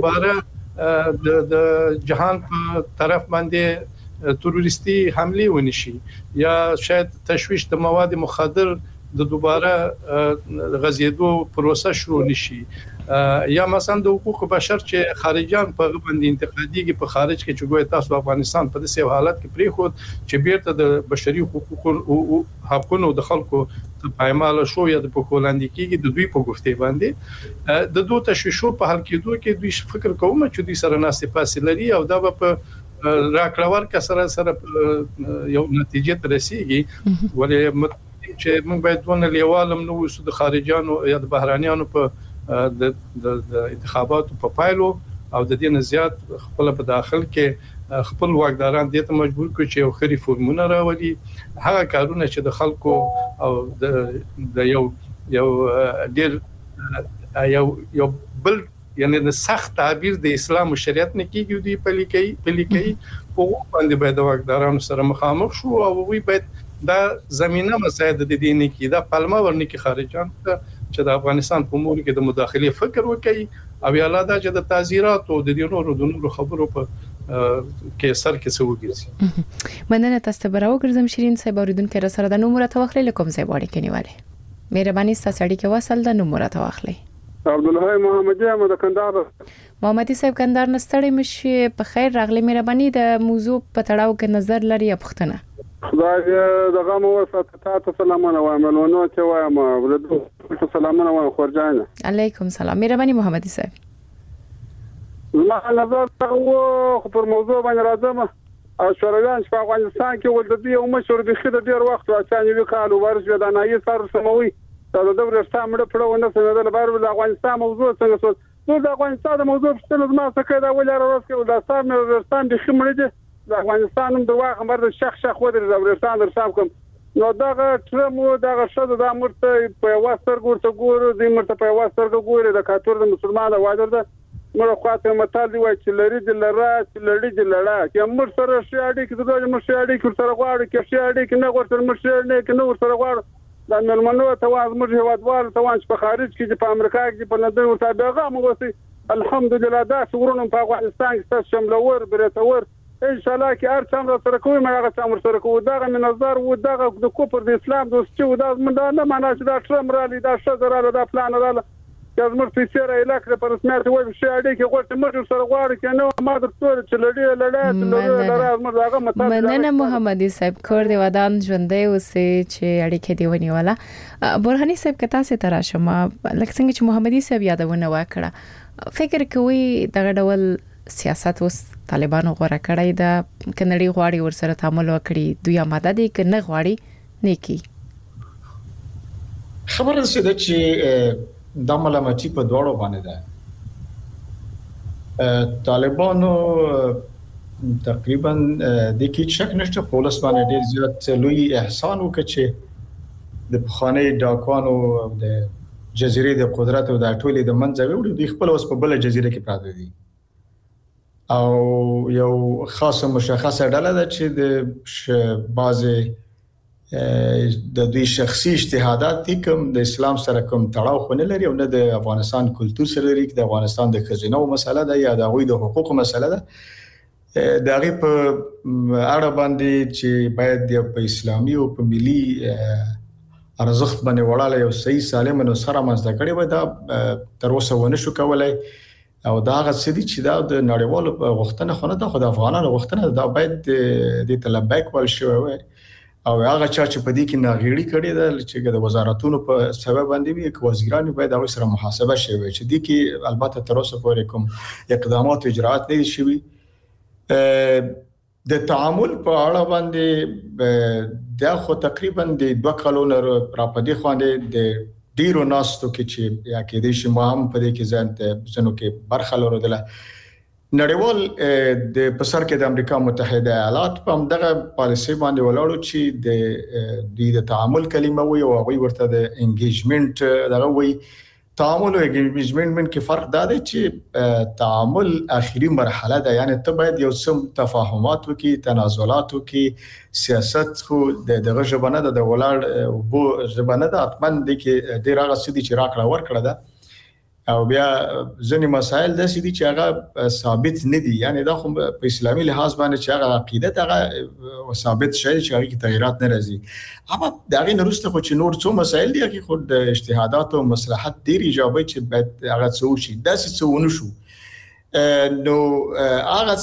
دوباره د جهان په طرف باندې تروریستي حمله ونشي یا شاید تشویش د مواد مخدر د دوباره غزیدو پروسه شروع نشي یا مثلا د حقوق بشر چې خارجيان په باندې انتقاديږي په خارج کې چې ګوي تاسو افغانستان په داسې حالت کې پری خو چې بیرته د بشري حقوقو او حقوقو د خلکو ته پایمال شو یا د پوکولاندې کېږي د دوی په گفته باندې د دوه تشویشو په حل کېدو کې دوی فکر کوم چې دوی سره ناسې پاسې لري او دا په راکړور کسره یو نتیجه ته رسیږي ولې چې موږ باید ونه لیوالم نو وسو د خارجيانو یا د بهرانيانو په د انتخاباتو په پایلو او د دې نه زیات خپل په داخل کې خپل واکداران دې ته مجبور کړي چې یو خري فورمونه راولي هغه کارونه چې د خلکو او د یو ډیر یو بل یعنی د سخت تعبیر د اسلام او شریعت نه کیږي دی په لیکي په باندې باید واکدارانو سره مخامخ شو او وی باید دا زمينه مساعد د دې نه کی دا پالما ورنه کی خارجان ته چې د افغانستان په امور کې د مداخله فکر وکړي او یاله دا چې د تعزیرات او د نورو خبرو په کې سر کې څه وګرځي مننه تاسو ته براو ګرځم شیرین صاحب اوریدونکو را سره د نومره توخلی لکم صاحب اړیکې نیولې مهرباني ستاسو اړیکې وصل د نومره توخلی عبدالحی محمدی احمد کندهار محمدی صاحب کندهار نستړی مشي په خیر راغلی مهرباني د موضوع په تړاو کې نظر لري پښتنه خدای دغه مو وسات تاسو سلامونه وایم نو چې وایم ولته سلامونه وایم خورجانه علیکم سلام مهرباني محمدی صاحب ما نظر خو پر موضوع باندې راځم او شورویان په افغانستان کې ولته دی او مشور به خده ډیر وخت واچانې وکړو ورځ د نایي سر سموي دا د ورسته مړ پړونه څنګه د بار د افغانستان موضوع څنګه څو د افغانستان موضوع څنګه ما څه کړه ولې راوځي او د سر نه ورستان د خمړه دي د افغانستان هم د واخ مر شخ ودر د ورستان در صاحب کوم نو دغه ترمو دغه شته د امرته په واسطر ګورته ګور د مرته په واسطر ګور د کاتور د مسلمان واجر ده مړه خاطر متال دی چې لري د لرا چې لري د لړا چې مر سره شاړي کې د دوی مر شاړي کې سره غواړي کې شاړي کې نه ورته مر شاړي کې نه ورته غواړي د ملمنو تواز مر هوادوال توانش په خارج کې په امریکا کې په لندن او تابعه مو وسی الحمدلله دا څورونو په افغانستان کې شملور برتور ان شاء الله کې هر څومره سره کوی ما هغه څومره سره کوی دا من نظر و دا د کوپر د اسلام دوستي و دا من دا نه معنا چې دا ټرم رالي دا شذره دا پلان رااله چې زموږ فیچر علاقه پر رسمیت وایي چې اړې کې غوړته موږ سره غواړي کې نو ما د ټول چې لړې موږ هغه مطلب مننه محمدي صاحب کور دی ودان ژوندې اوسې چې اړیکې دی ونیواله برهاني صاحب کتا سي تراشه ما لکه څنګه چې محمدي صاحب یادونه وکړه فکر کوي دغه ډول سیاست اوس طالبانو غوړه کړی دا کنړی غواړي ورسره تعامل وکړي دوی آماده دي که نه غواړي نیکی خبره ده چې د ملامتي په دوړو باندې ده طالبانو تقریبا د کې شک نشته پولیس باندې ډیر زیات لوی احسان وکړي چې د بخانه ډاکوانو د جزیره د قدرت او د ټولې د منځوي وړي د خپل اوس په بل جزیره کې پراته دي او یو خاصه مشخصه ډله ده چې د بعضې د دوی شخصي اجتهادات دي کوم د اسلام سره کوم تړاو خو نه لري او نه د افغانستان کلتور سره لري د افغانستان د خزینو مسله ده یا د غوي د حقوقو مسله ده د هغه په اړه باندې چې باید په اسلامي او په ملي ارزښت باندې وړاله یو صحیح سالم نو سره مزده کړي و دا تر اوسه ونه شو کولای او دا هغه څه دي چې دا د نړیوالو غوښتنه خو نه ده خو د افغانانو غوښتنه دا باید د طلبک ول شوی وي او هغه چې په دې کې ناغېړي کړي ده چې د وزارتونو په سبب باندې وي چې وزیران باید هغه سره محاسبه شي چې دې کې البته تر اوسه پورې کوم اقدامات او اجراءات نه شوي د تعامل په اړه باندې دا خو تقریبا د 2 کلونو را پدې خواندې د ډیرو ناستو کې چې یا کې د شمام په دې کې ځانته زنو کې برخه لرله نړیوال د پسر کې د امریکا متحده ایالات په دغه پالیسي باندې ولاړو چې د تعامل کلمه وي او هغه ورته د انګیجمنت دغه وي تعامل او انګیجمنت کې فرق دا دی چې تعامل اخیری مرحله ده یعنی ته باید یو څه تفاهمات وکي تنازلات وکي سیاست خو دغه ژبنه د ولاړ وبو ژبنه د اتمن د کې ډیر هغه سدي چې راکړه ورکړه ده او بیا ځینې مسائل د سدي چې هغه ثابت نه دي یعنی دا خو په اسلامي لحاظ باندې چې هغه عقیدت هغه ثابت شي چې هغه کې تغیرات نه راځي اما دا غي نورسته خو چې نور څو مسائل دي چې خود د اجتهادات او مصلحت ډیر ایجابي چې باید هغه څه شي دا څه ونه شو نو هغه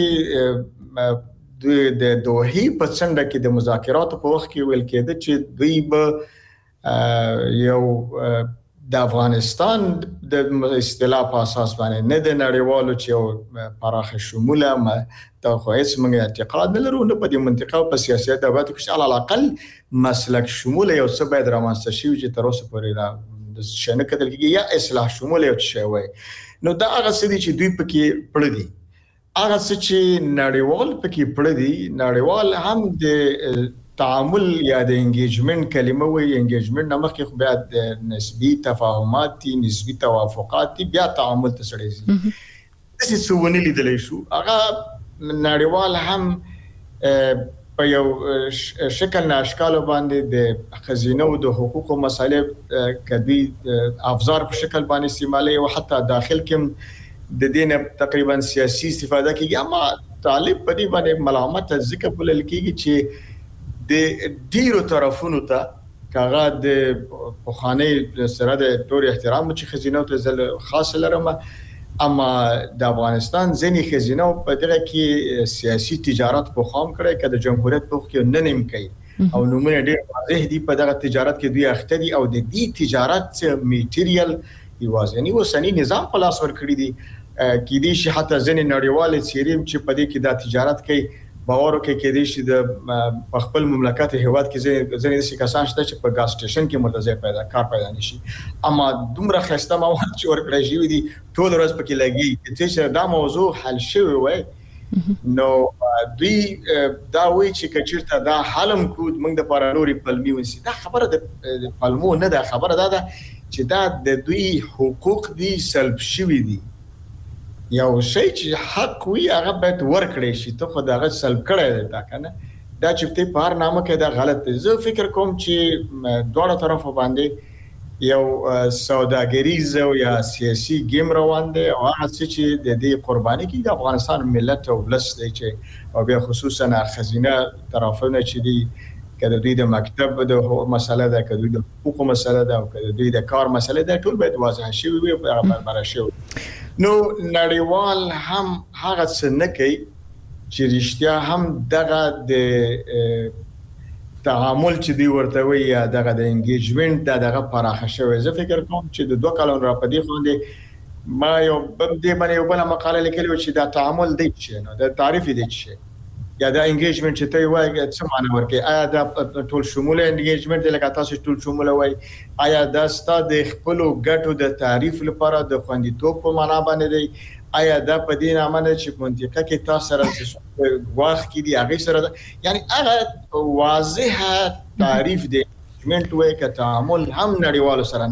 څه چې د دوحي په څنډه کې د مذاکراتو په وخت کې ویل کېده چې دوی به یو د افغانستان د اصطلاح په اساس باندې نه د نړیوالو چې پراخه شموله دا خو هیڅ موږ اعتقاد نه لرو نه په دې منطقه او په سیاست د باندې چې علل اقل مسلک شموله یو څه باید رامنځته شي چې تر اوسه پورې د شنه کېدل کېږي یا اصلاح شموله یو څه وي نو دا هغه څه دي چې دوی پکې پړ دي هغه څه چې نړیوال پکې پړ دي نړیوال هم د تعامل یا د انګیجمنت کلمه وي انګیجمنت نامه کې بیا د نسبی تفاهمات دي نسبی توافقات دي بیا تعامل ته سړی دي د څه څونه لیدلې شو هغه نړیوال هم په یو شکل ناشکال باندې د خزینه او د حقوقو مسایل کدي افزار په شکل باندې استعمالي او حتی داخل کې د دین تقریبا سیاسي استفاده کوي اما طالب په دې باندې ملامت ذکر بلل کیږي چې د ډیرو طرفونو ته کاغه د پخانه سره د ټول احترام چې خزینه ته زل خاص لرم اما د افغانستان ځینې خزینه په دغه کې سیاسي تجارت په خام کړي کله جمهوریت په کې نه نیم کوي او نمونه ډیر واضح دي په دغه تجارت کې دوی اخته دي او د دې تجارت میټیریل یوازې وسنی نظام په لاس ور کړی دي کې دي چې حتی ځینې نړیوال سیریم چې په دې کې د تجارت کوي باور کوي کې دي چې د خپل مملکت هیواد کې ځینې د کسان شته چې په ګاز سټیشن کې مرتضی کار پیدا نشي اما دومره خسته مواد چې ورکړی شي دي ټول ورځ پکې لګي چې دا موضوع حل شوی وای نو دوی دا وایي چې کچیرته دا حلم کود موږ د پارانوري پلمي ونسي دا خبره د پلمو نه ده خبره ده چې دا د دوی حقوق دي سلب شوی دي یو شی چې حق وي هغه باید ورکړی شي ته خو دا غږ سلب کړی دی دا کنه دا چې په هر نامه کې دا غلط دی زه فکر کوم چې دواړه طرفو باندې یو سوداګریز او یا سیاسي گیم روان دی او هغه چې د دې قرباني کې د افغانستان ملت او ولس دی چې او بیا خصوصا خزینه طرفونه چې دی کله دوی د مکتب د مسله ده کله دوی د حقوق مسله ده او کله دوی د کار مسله ده ټول باید واضح شي وي او برابر شي نو نړیوال هم هغه څه نه کوي چې رښتیا هم دغه د تعامل چې دی ورته وي یا دغه د انګیجمنت دغه پراخه شوی زه فکر کوم چې د 2 کلونو را پدې خوندې ما یو دې باندې یو بل مقاله لیکلې چې دا تعامل دی چې نو د تعریف دی چې یا دا انګیجمنت چې ته وایي څه معنی ورکړي آیا دا ټول شموله انګیجمنت لکه تاسو ټول شموله وایي آیا دا ستاسو د خپل ګټو د تعریف لپاره د خوندیتوب په معنا باندې دی آیا دا په دې نامه نه چې منطقه کې تاسو سره واخ کې دی هغه سره یعنی هغه واضح تعریف دی انګیجمنت وایي که تعامل هم نړیوالو سره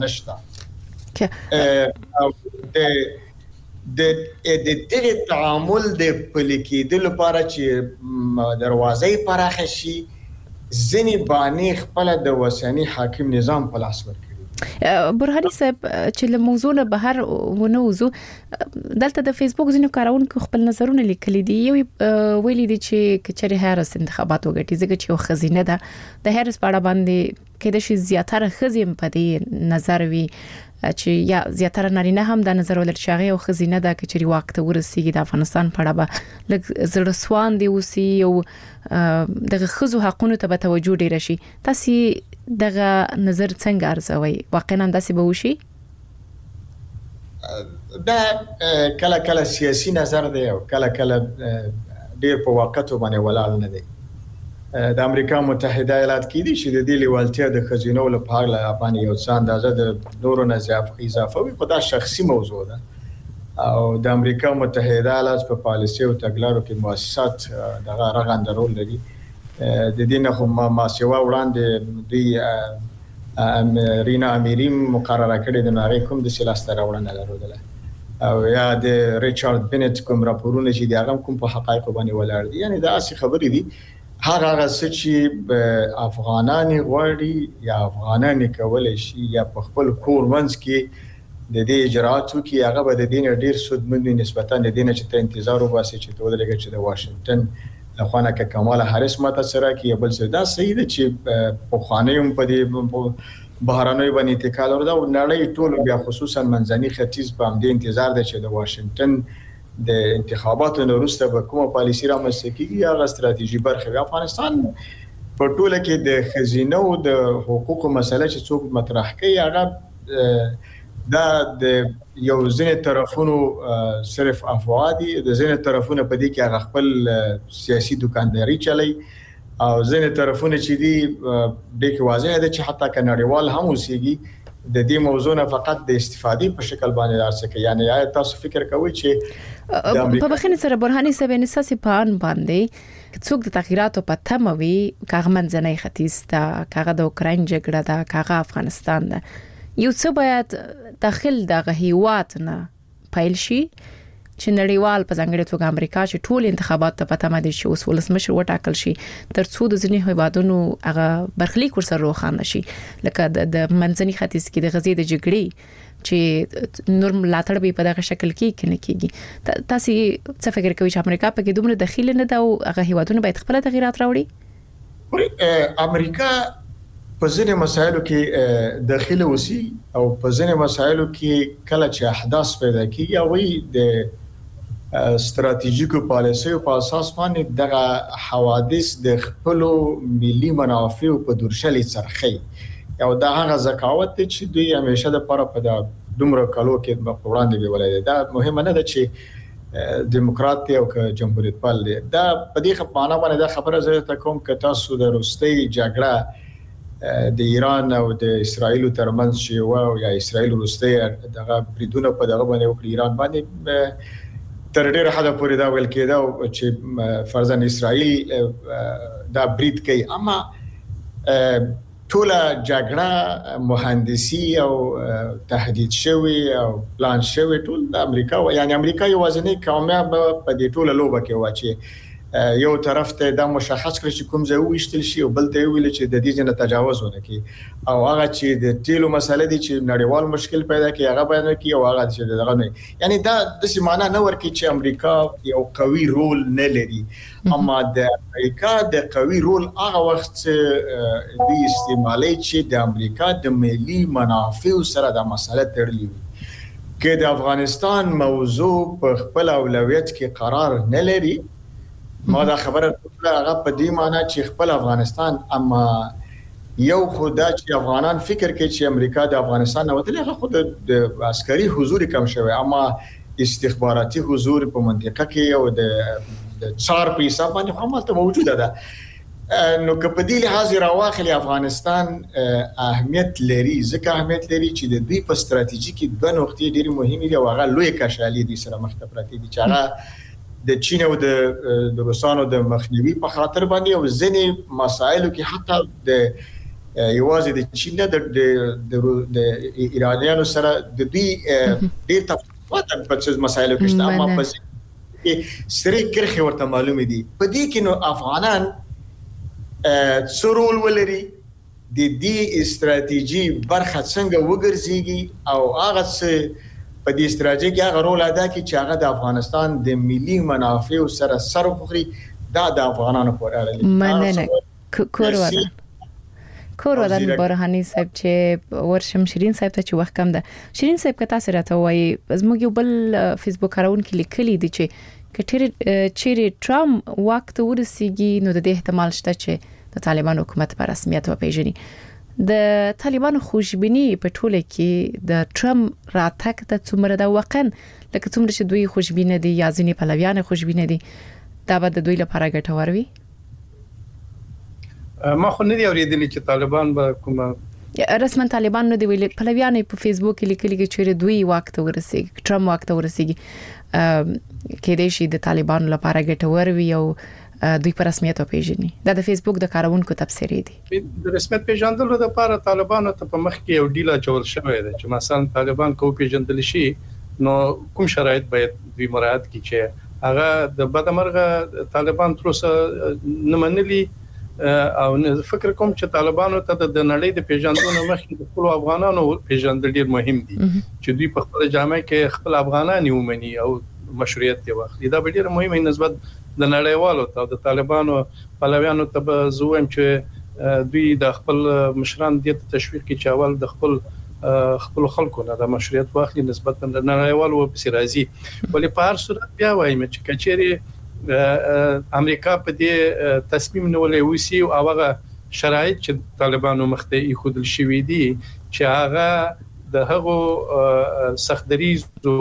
نشته او د دې تعامل د پلیکېدل لپاره چې دروازې پراخه شي ځینې باندې خپل د وسنی حاکم نظام په لاس ورکړي. برهاني صاحب چې له موضوع نه بهر ونه وځو، دلته د فیسبوک ځینو کارونکو خپل نظرونه لیکلي دي. یو ویلي دي چې کچري هارس انتخابات وګټي ځکه چې یو خزینه ده د هارس په اړه باندې کې د شي زیاتره خزیم په دې نظر وی چې یا زیاتره نارینه هم د نظر ولر شاغي او خزینه ده کچري وخت ورسیږي د افغانستان په اړه به لږ زړه سوان دی اوسي او دغه خزو حقونو ته به توجه ډیر شي. تاسو دغه نظر څنګه ارزوي؟ واقعا داسې به وشي؟ دا کله کله سیاسي نظر دی او کله کله ډیر په واقعیت باندې ولاړ نه دی. د امریکا متحده ایالات کې دي چې د دې لیوالتیا د خزینو لپاره باندې یو څه اندازه د نورو نه اضافه وي، خو دا شخصي موضوع ده. او د امریکا متحده ایالات په پالیسي او تګلارو کې مؤسسات دغه رغنده رول لري. د دې نه هم ما سیوا وړاندې دی رینا امیری مقرره کړې د نړۍ کوم د سیاست راوړنه لرله او یا د ریچارډ بنت کوم راپورونه چې د هغه کوم په حقایق باندې ولاړ دي. یعنی دا اصلي خبرې دي. هغه څه چې افغانان غواړي یا افغانان کولای شي یا په خپل کور منځ کې د دې اجراتو کې هغه به د دې ډیر سودمن نسبتا د دې نه چې ته انتظار وباسي چې ته ودرېږي چې د واشنگټن لخوانه کې کمالا هریس متاثره کې بل څه دا صحیح ده چې په خانيوم په دې بهرانوي باندې اتکال ورده او نړۍ ټول بیا خصوصا منځني ختیځ په دې انتظار ده چې د واشنگټن د انتخاباتو وروسته به کومه پالیسي رامنځته کیږي هغه ستراتیژي برخه. افغانستان په ټوله کې د خزینه او د حقوقو مسله چې څوک مطرح کوي هغه دا د یو ځینې طرفونو صرف افوادي، د ځینې طرفونو په دې کې هغه خپل سیاسي دکانداري چلای او ځینې طرفونه چې دي د کې واضح ده چې حتی کناړیوال هم اوسېږي د دې موضوع نه فقط د استفادې په شکل باندې راځي. یعنی آیا تاسو فکر کوئ چې په بخښنې سره برهاني صاحب نساسي پان باندې څوک د تغیراتو په تمه وي کاغه منځنۍ ختیځ ته کاغه د اوکراین جګړه ده کاغه افغانستان ده یو څه باید داخل دغه هیواد نه پایل شي چې نړیوال په ځانګړي توګه امریکا چې ټول انتخابات ته پته مده شي اوس ولسمشر وټاکل شي ترڅو د ځینې هیوادونو هغه برخلیک ورسره روښانه شي لکه د منځني ختیځ کې د غزې د جګړې چې نور ملاتړ به په دغه شکل کې کنه کیږي. تاسو څه فکر کوئ چې امریکا په کې دومره دخیل نه ده او هغه هیوادونو باید خپل تغیرات راوړي؟ امریکا په ځینې مسایلو کې داخله وسی او په ځینې مسایلو کې کله چې احداث پیدا کیږي او د ستراتیژیکو پالیسیو په اساس باندې دغه حوادث د خپل ملي منافع په درشل څرخي او دا هغه ذکاوت چې دوی همیشه د لپاره په دومره کالو کې په وړاندې دی ولای دا مهمه نه ده چې دیموکرات او جمهوریت پال دی. دا په دې خپانه باندې دا خبره زه ته کوم چې تاسو د روسي جګړه د ایران او د اسرایل ترمنځ چې و یا اسرایل روسي دغه بریدونه په دغه باندې وکړي ایران باندې تر ډیره حد پورې دا ویل کېده چې فرضاً اسرائیل دا برید کوي اما ټول جګړه مهندسي او تهدید شوی او پلان شوی ټول د امریکا یعنی امریکا یو ځنې کامیاب په دې ټول لوبه کې و چې یو طرف ته دا مشخص کړی چې کوم ځای وشتل شي او بل ته ویل چې د دې نه تجاوز ونه کی او هغه چې د تیلو مسله دي چې نړیوال مشکل پیدا کوي هغه باندې کی او هغه چې دغه نه یعنی دا د سیمانه نه ورکی چې امریکا یو قوي رول نه لري اما د امریکا د قوي رول هغه وخت د استعمالي چې د امریکا د ملي منافع سره د مسله تړلې وي کې د افغانستان موضوع په خپل اولویت کې قرار نه لري. ما دا خبره هغه په دې معنی چې خپل افغانستان اما یو خدا چې افغانان فکر کوي چې امریکا د افغانستان نه وتلی هغه خود د عسکري حضور کم شوی اما استخباراتي حضور په منطقه کې او د څار په حساب باندې هم موجوده ده. نو که په دې لحاظ راواخلي افغانستان اهمیت لري ځکه اهمیت لري چې د دې په ستراتیژیکي دوه نقطې ډېری مهمې دي او هغه لوی کشالي دي سره مخ ته پراته دي چې هغه د چین او د روسانو د مخنیوي په خاطر باندې او ځینې مسایلو کې حتی د یوازې د چین د ایرانیانو سره د دې ډېر تفاوت په مسایلو کې شته اما په سری کرخي ورته معلومه دي په دې کې نو افغانان څورول ولري د دې استراتیژي برخه څنګه وګرځيږي او هغه څه په دې استراتیژي هغه رول ادا کوي چې هغه د افغانستان د ملي منافعو سره سر وخوري دا د افغانانو په اړه لري. مننه کورودان برهانی صاحب چې ورشم شیرین صاحب ته چې وخت کم ده. شیرین صاحب که تاسو راته وایي زموږ یو بل فیسبوک کارون کې لیکلي دي چې کټری ټرامپ وخت ورسیږي نو د احتمال شته چې د طالبان حکومت په رسمیت وپیژني. د طالبان خوشبینی په ټوله کې د ټرامپ راتګ ته څومره د وقن لکه څومره چې دوی خوشبینه دي یا ځینې پلویان خوشبینه دي دا به د دوی لپاره ګټور وي. ما خو نه دی اوریدلی چې طالبان به کومه رسمن طالبان نه دی ویلي پلویان په فیسبوک کې لیکلي چې دوی وخت ورسیږي ټرامپ وخت ورسیږي کې د شي د طالبان لپاره ګټور وي او دوی په رسمیت پیژني. دا د فیسبوک د کارونکو تفسیر دي. د رسمیت پیژندلو لپاره طالبانو ته په مخ کې یو ډیله جوړ شوی دی چې مثلا طالبان کو پیژندل شي نو کوم شرایط باید دوی مراعات کړي چې هغه د بدمرغه طالبان تر اوسه نه منلي او فکر کوم چې طالبانو ته د نړۍ د پیژندلو مخکې د خپل افغانانو پیژندل ډیر مهم دي چې دوی په خپل جامع کې خپل افغانان ومني او مشروعیت دی واخلي. دا ډیر مهمه نسبت د نړیوالو ته د طالبانو پلویانو ته زویم چې دوی د خپل مشران د تشویق کې چاول د خپل خلکو نه د مشروعیت واخلي نسبت د نړیوالو په راځي. ولې په هر صورت بیا وایم چې کچېری امریکا په دې تصمیم نیولې وسی او هغه شرایط چې طالبانو مخته یې خودل شوې دي چې هغه د هغه سختدریزو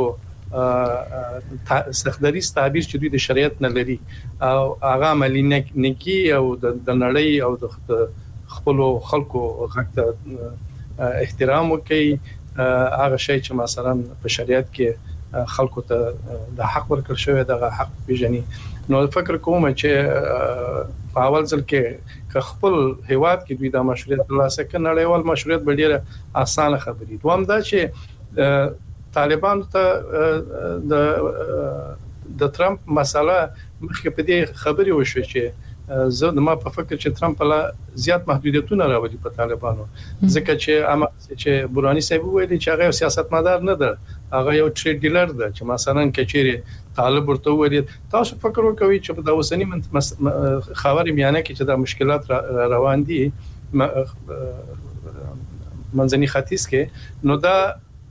سختدریز تعبیر چې دوی د شریعت نه لري او هغه عملی نکی او د نړۍ او د خپل خلکو غږ احترام وکي هغه شی چې مثلا په شریعت کې خلکو ته د حق ورکړل شوی د حق پیژني. نو فکر کوم چې په اول ځل کې خپل هیواد کې دوی د مشروعیت ترلاسه کړي نړیوال مشروعیت به ډیره اسانه خبرې. دوام دا چې طالبان ته د ټرامپ مسله مخکې په دې خبرې وشو چې زه ما په فکر چې ټرامپ لا زیات محدودیتونه راوړي په طالبانو ځکه چې برهانی صاحب ویلي چې هغه سیاستمدار نه ده هغه یو ټریډ ډیلر ده چې مثلا کچېری طالب ورته ویلي تاسو فکر وکوي چې په اوسنی خاور میانه کې چې د مشکلات روان دي منځني ختیځ کې نو دا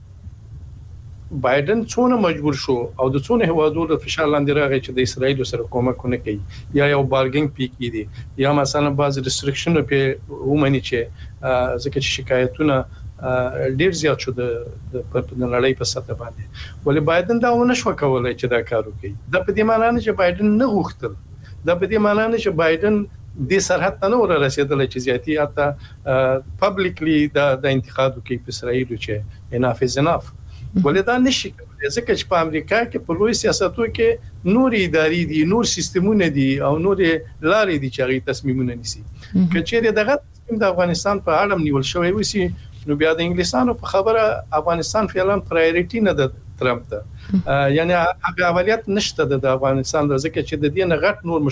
بایدن څونه مجبور شو او د څونه هوادو د فشار لاندې راغی چې د اسرایل سره کومکونه کوي یا یو بارګینګ پیک دي یا مثلا بعض ریستریکشن په ومني چې ځکه چې شکایتونه ډیر زیات شو د نړۍ په سطح باندې. ولې بایدن دا ونه شو کولای چې دا کار وکړي. دا په دې معنی نه چې بایدن نه غوښتل دا په دې معنی نه چې بایدن د سرحد ته نور رسیدل چې زیاتی حتی پبلکلی د انتقاد کوي په اسرایل چې اناف از اناف. ولې دا نشي کولای ځکه چې په امریکا کې په لوی سیاستو کې نور اداري دي نور سیستمونه دي او نور لارې دي چې هغه تصمیمونه نیسي. کچېره دغه تصمیم د افغانستان په اړه نیول شوی وسی نو بیا د انګلیسانو په خبره افغانستان فعلا پرایورټي نه ده ټرامپ ته یعنی هغه اولویت نشته د افغانستان ځکه چې د دې نه غټ نور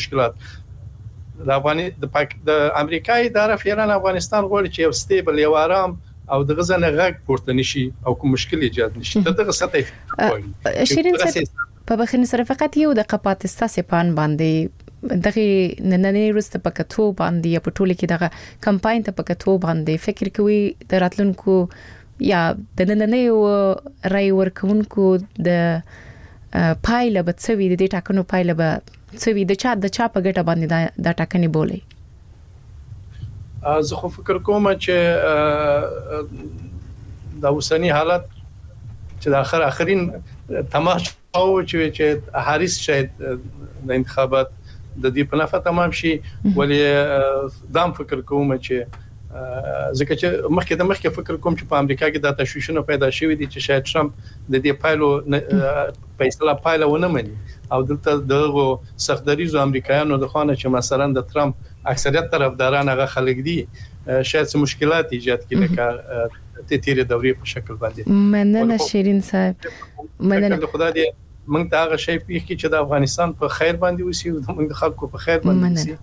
مشکلات د امریکای اداره فعلا افغانستان غواړي چې یو سټیبل یو آرام او د غزنه غږ پورته نشي او کوم مشکل ایجاد نشي دغه سطح شیرین صاحب په بخښنې سره فقط یو د قپاتستا سپان باندې دغه نننې وروسته پکتو باندې یا په ټوله کې دغه کمپاین ته پکتو باندې فکر کوي د راتلونکو یا د نننې رای ورکونکو د پایله به څه وي د دې ټاکنو پایله به څه وي د چا په ګټه باندې دا ټاکنې بولي. زه خو فکر کوم چې د اوسنی حالت چې د اخرین تماشا او چې حارث شاید د انتخابات د دې په نفع تمام شي ولې دام فکر کوم چې ځکه چې مخکې فکر کوم چې په امریکا کې د تشویشونه پیدا شوي دي چې شاید ټرامپ د دې پایلو فیصله پایله ونه مني او دلته دغه سختدریزو امریکایانو د خانه چې مثلا د ټرامپ اکثریت طرفداران هغه خلک دي شاید څه مشکلات ایجاد کړي لکه د تیرې دورې په شکل باندې. مننه شیرین صاحب مننه خدای دې موږ ته هغه شی پیښ کړي چې د افغانستان په خیر باندې وسی او موږ د خلکو په خیر باندې وسی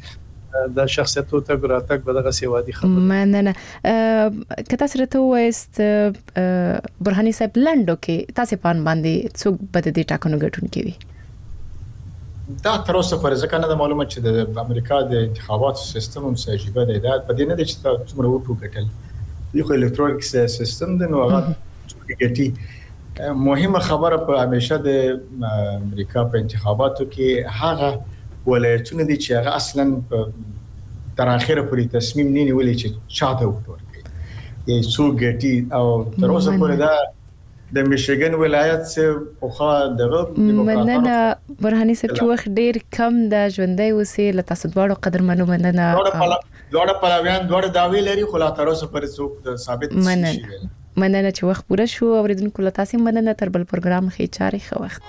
د شخصیتو ته ګراتک به دغه سیوادي خبره مننه کته سره ته وایست برهاني صاحب لندو کې تاسو پان باندې څوک بد دي ټاکنو غټون کوي دا تر اوسه پر ځکه نه معلومه چې د امریکا د انتخاباتو سیستم هم ساجيبه دی دا په دې نه چې څومره وټو ګټل یو الکترونیک سیستم د نو هغه ګټي مهمه خبره په همیشه د امریکا په انتخاباتو کې هغه ولایتونه دي چې هغه اصلا تر اخره پورې تصمیم نه نیولې چې چاته وکړي یې څو ګټي او تر اوسه پورې دا د میشیګن ولایت څخه اوخه دغه مننه برهاني صاحب چې وخت ډیر کم د ژوندۍ اوسې لته سدواړو قدرمنو مننه دوړه پلاویان دوړه داوی لري خو لا تر اوسه پورې څوک ثابت شي مننه چې وخت پوره شو اوریدونکو له تاسو مننه تر بل پروګرام خې چاري خو وخت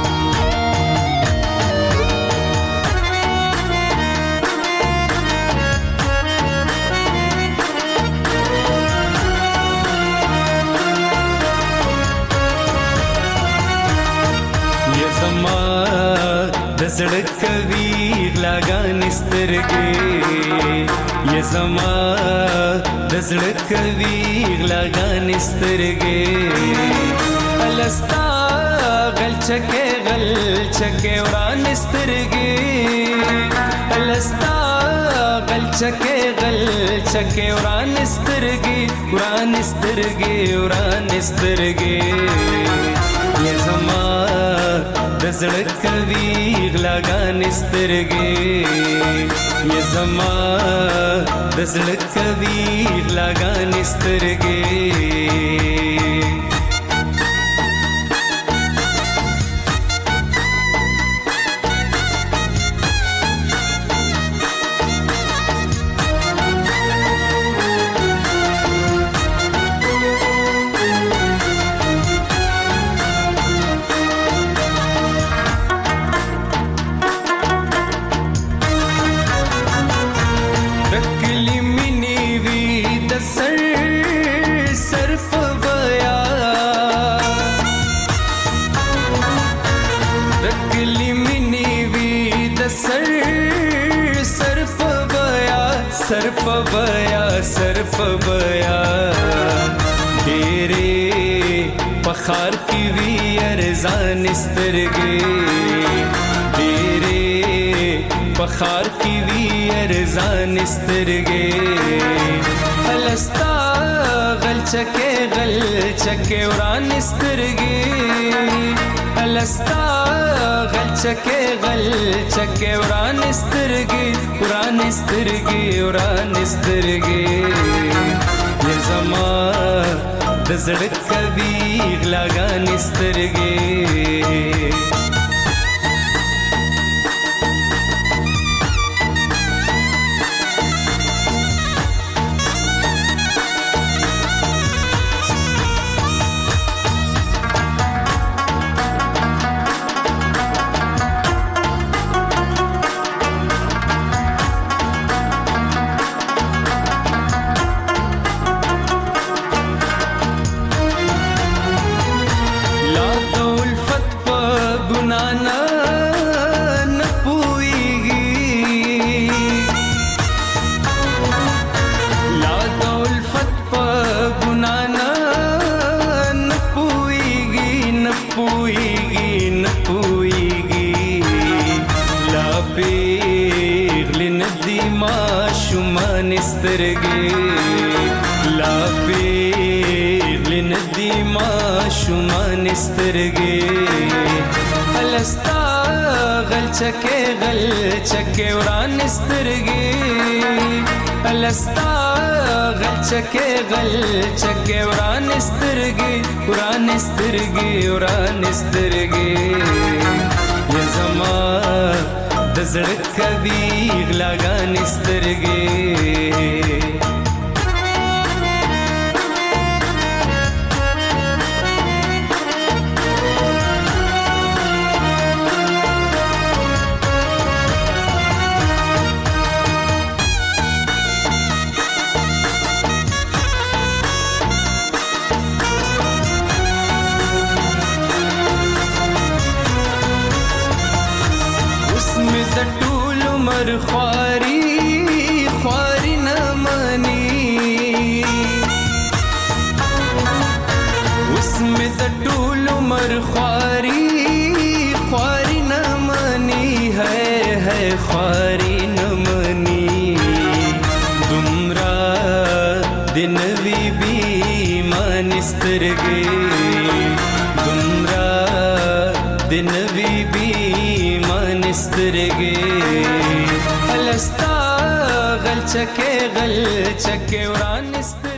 زړه کوي غلاګان سترګې یا زما د زړه کوي غلاګان سترګې الستا غلچکه وران سترګې الستا غلچکه وران سترګې یا زما د زړه کوي غلاګان سترګې یا زما د زړه کوي غلاګان سترګې صرف بیا ډېرې پخار کی وی ارزان سترګې ډېرې پخار کی وی ارزان سترګې الستا غلچکه وران سترګې الستا غلچکه وران سترګې یا زما د زړه کوي غلاګان سترګې غلچکه وران سترګې الستا غلچکه وران سترګې یا زما د زړه کوي غلاګان سترګې خواري مې د ټول عمر خواري خواري نه مني ہے خواري نه مني دومره د نوي بیمان سترګې دومره د نوي بیمان سترګې الستا غل چکه وران سترګې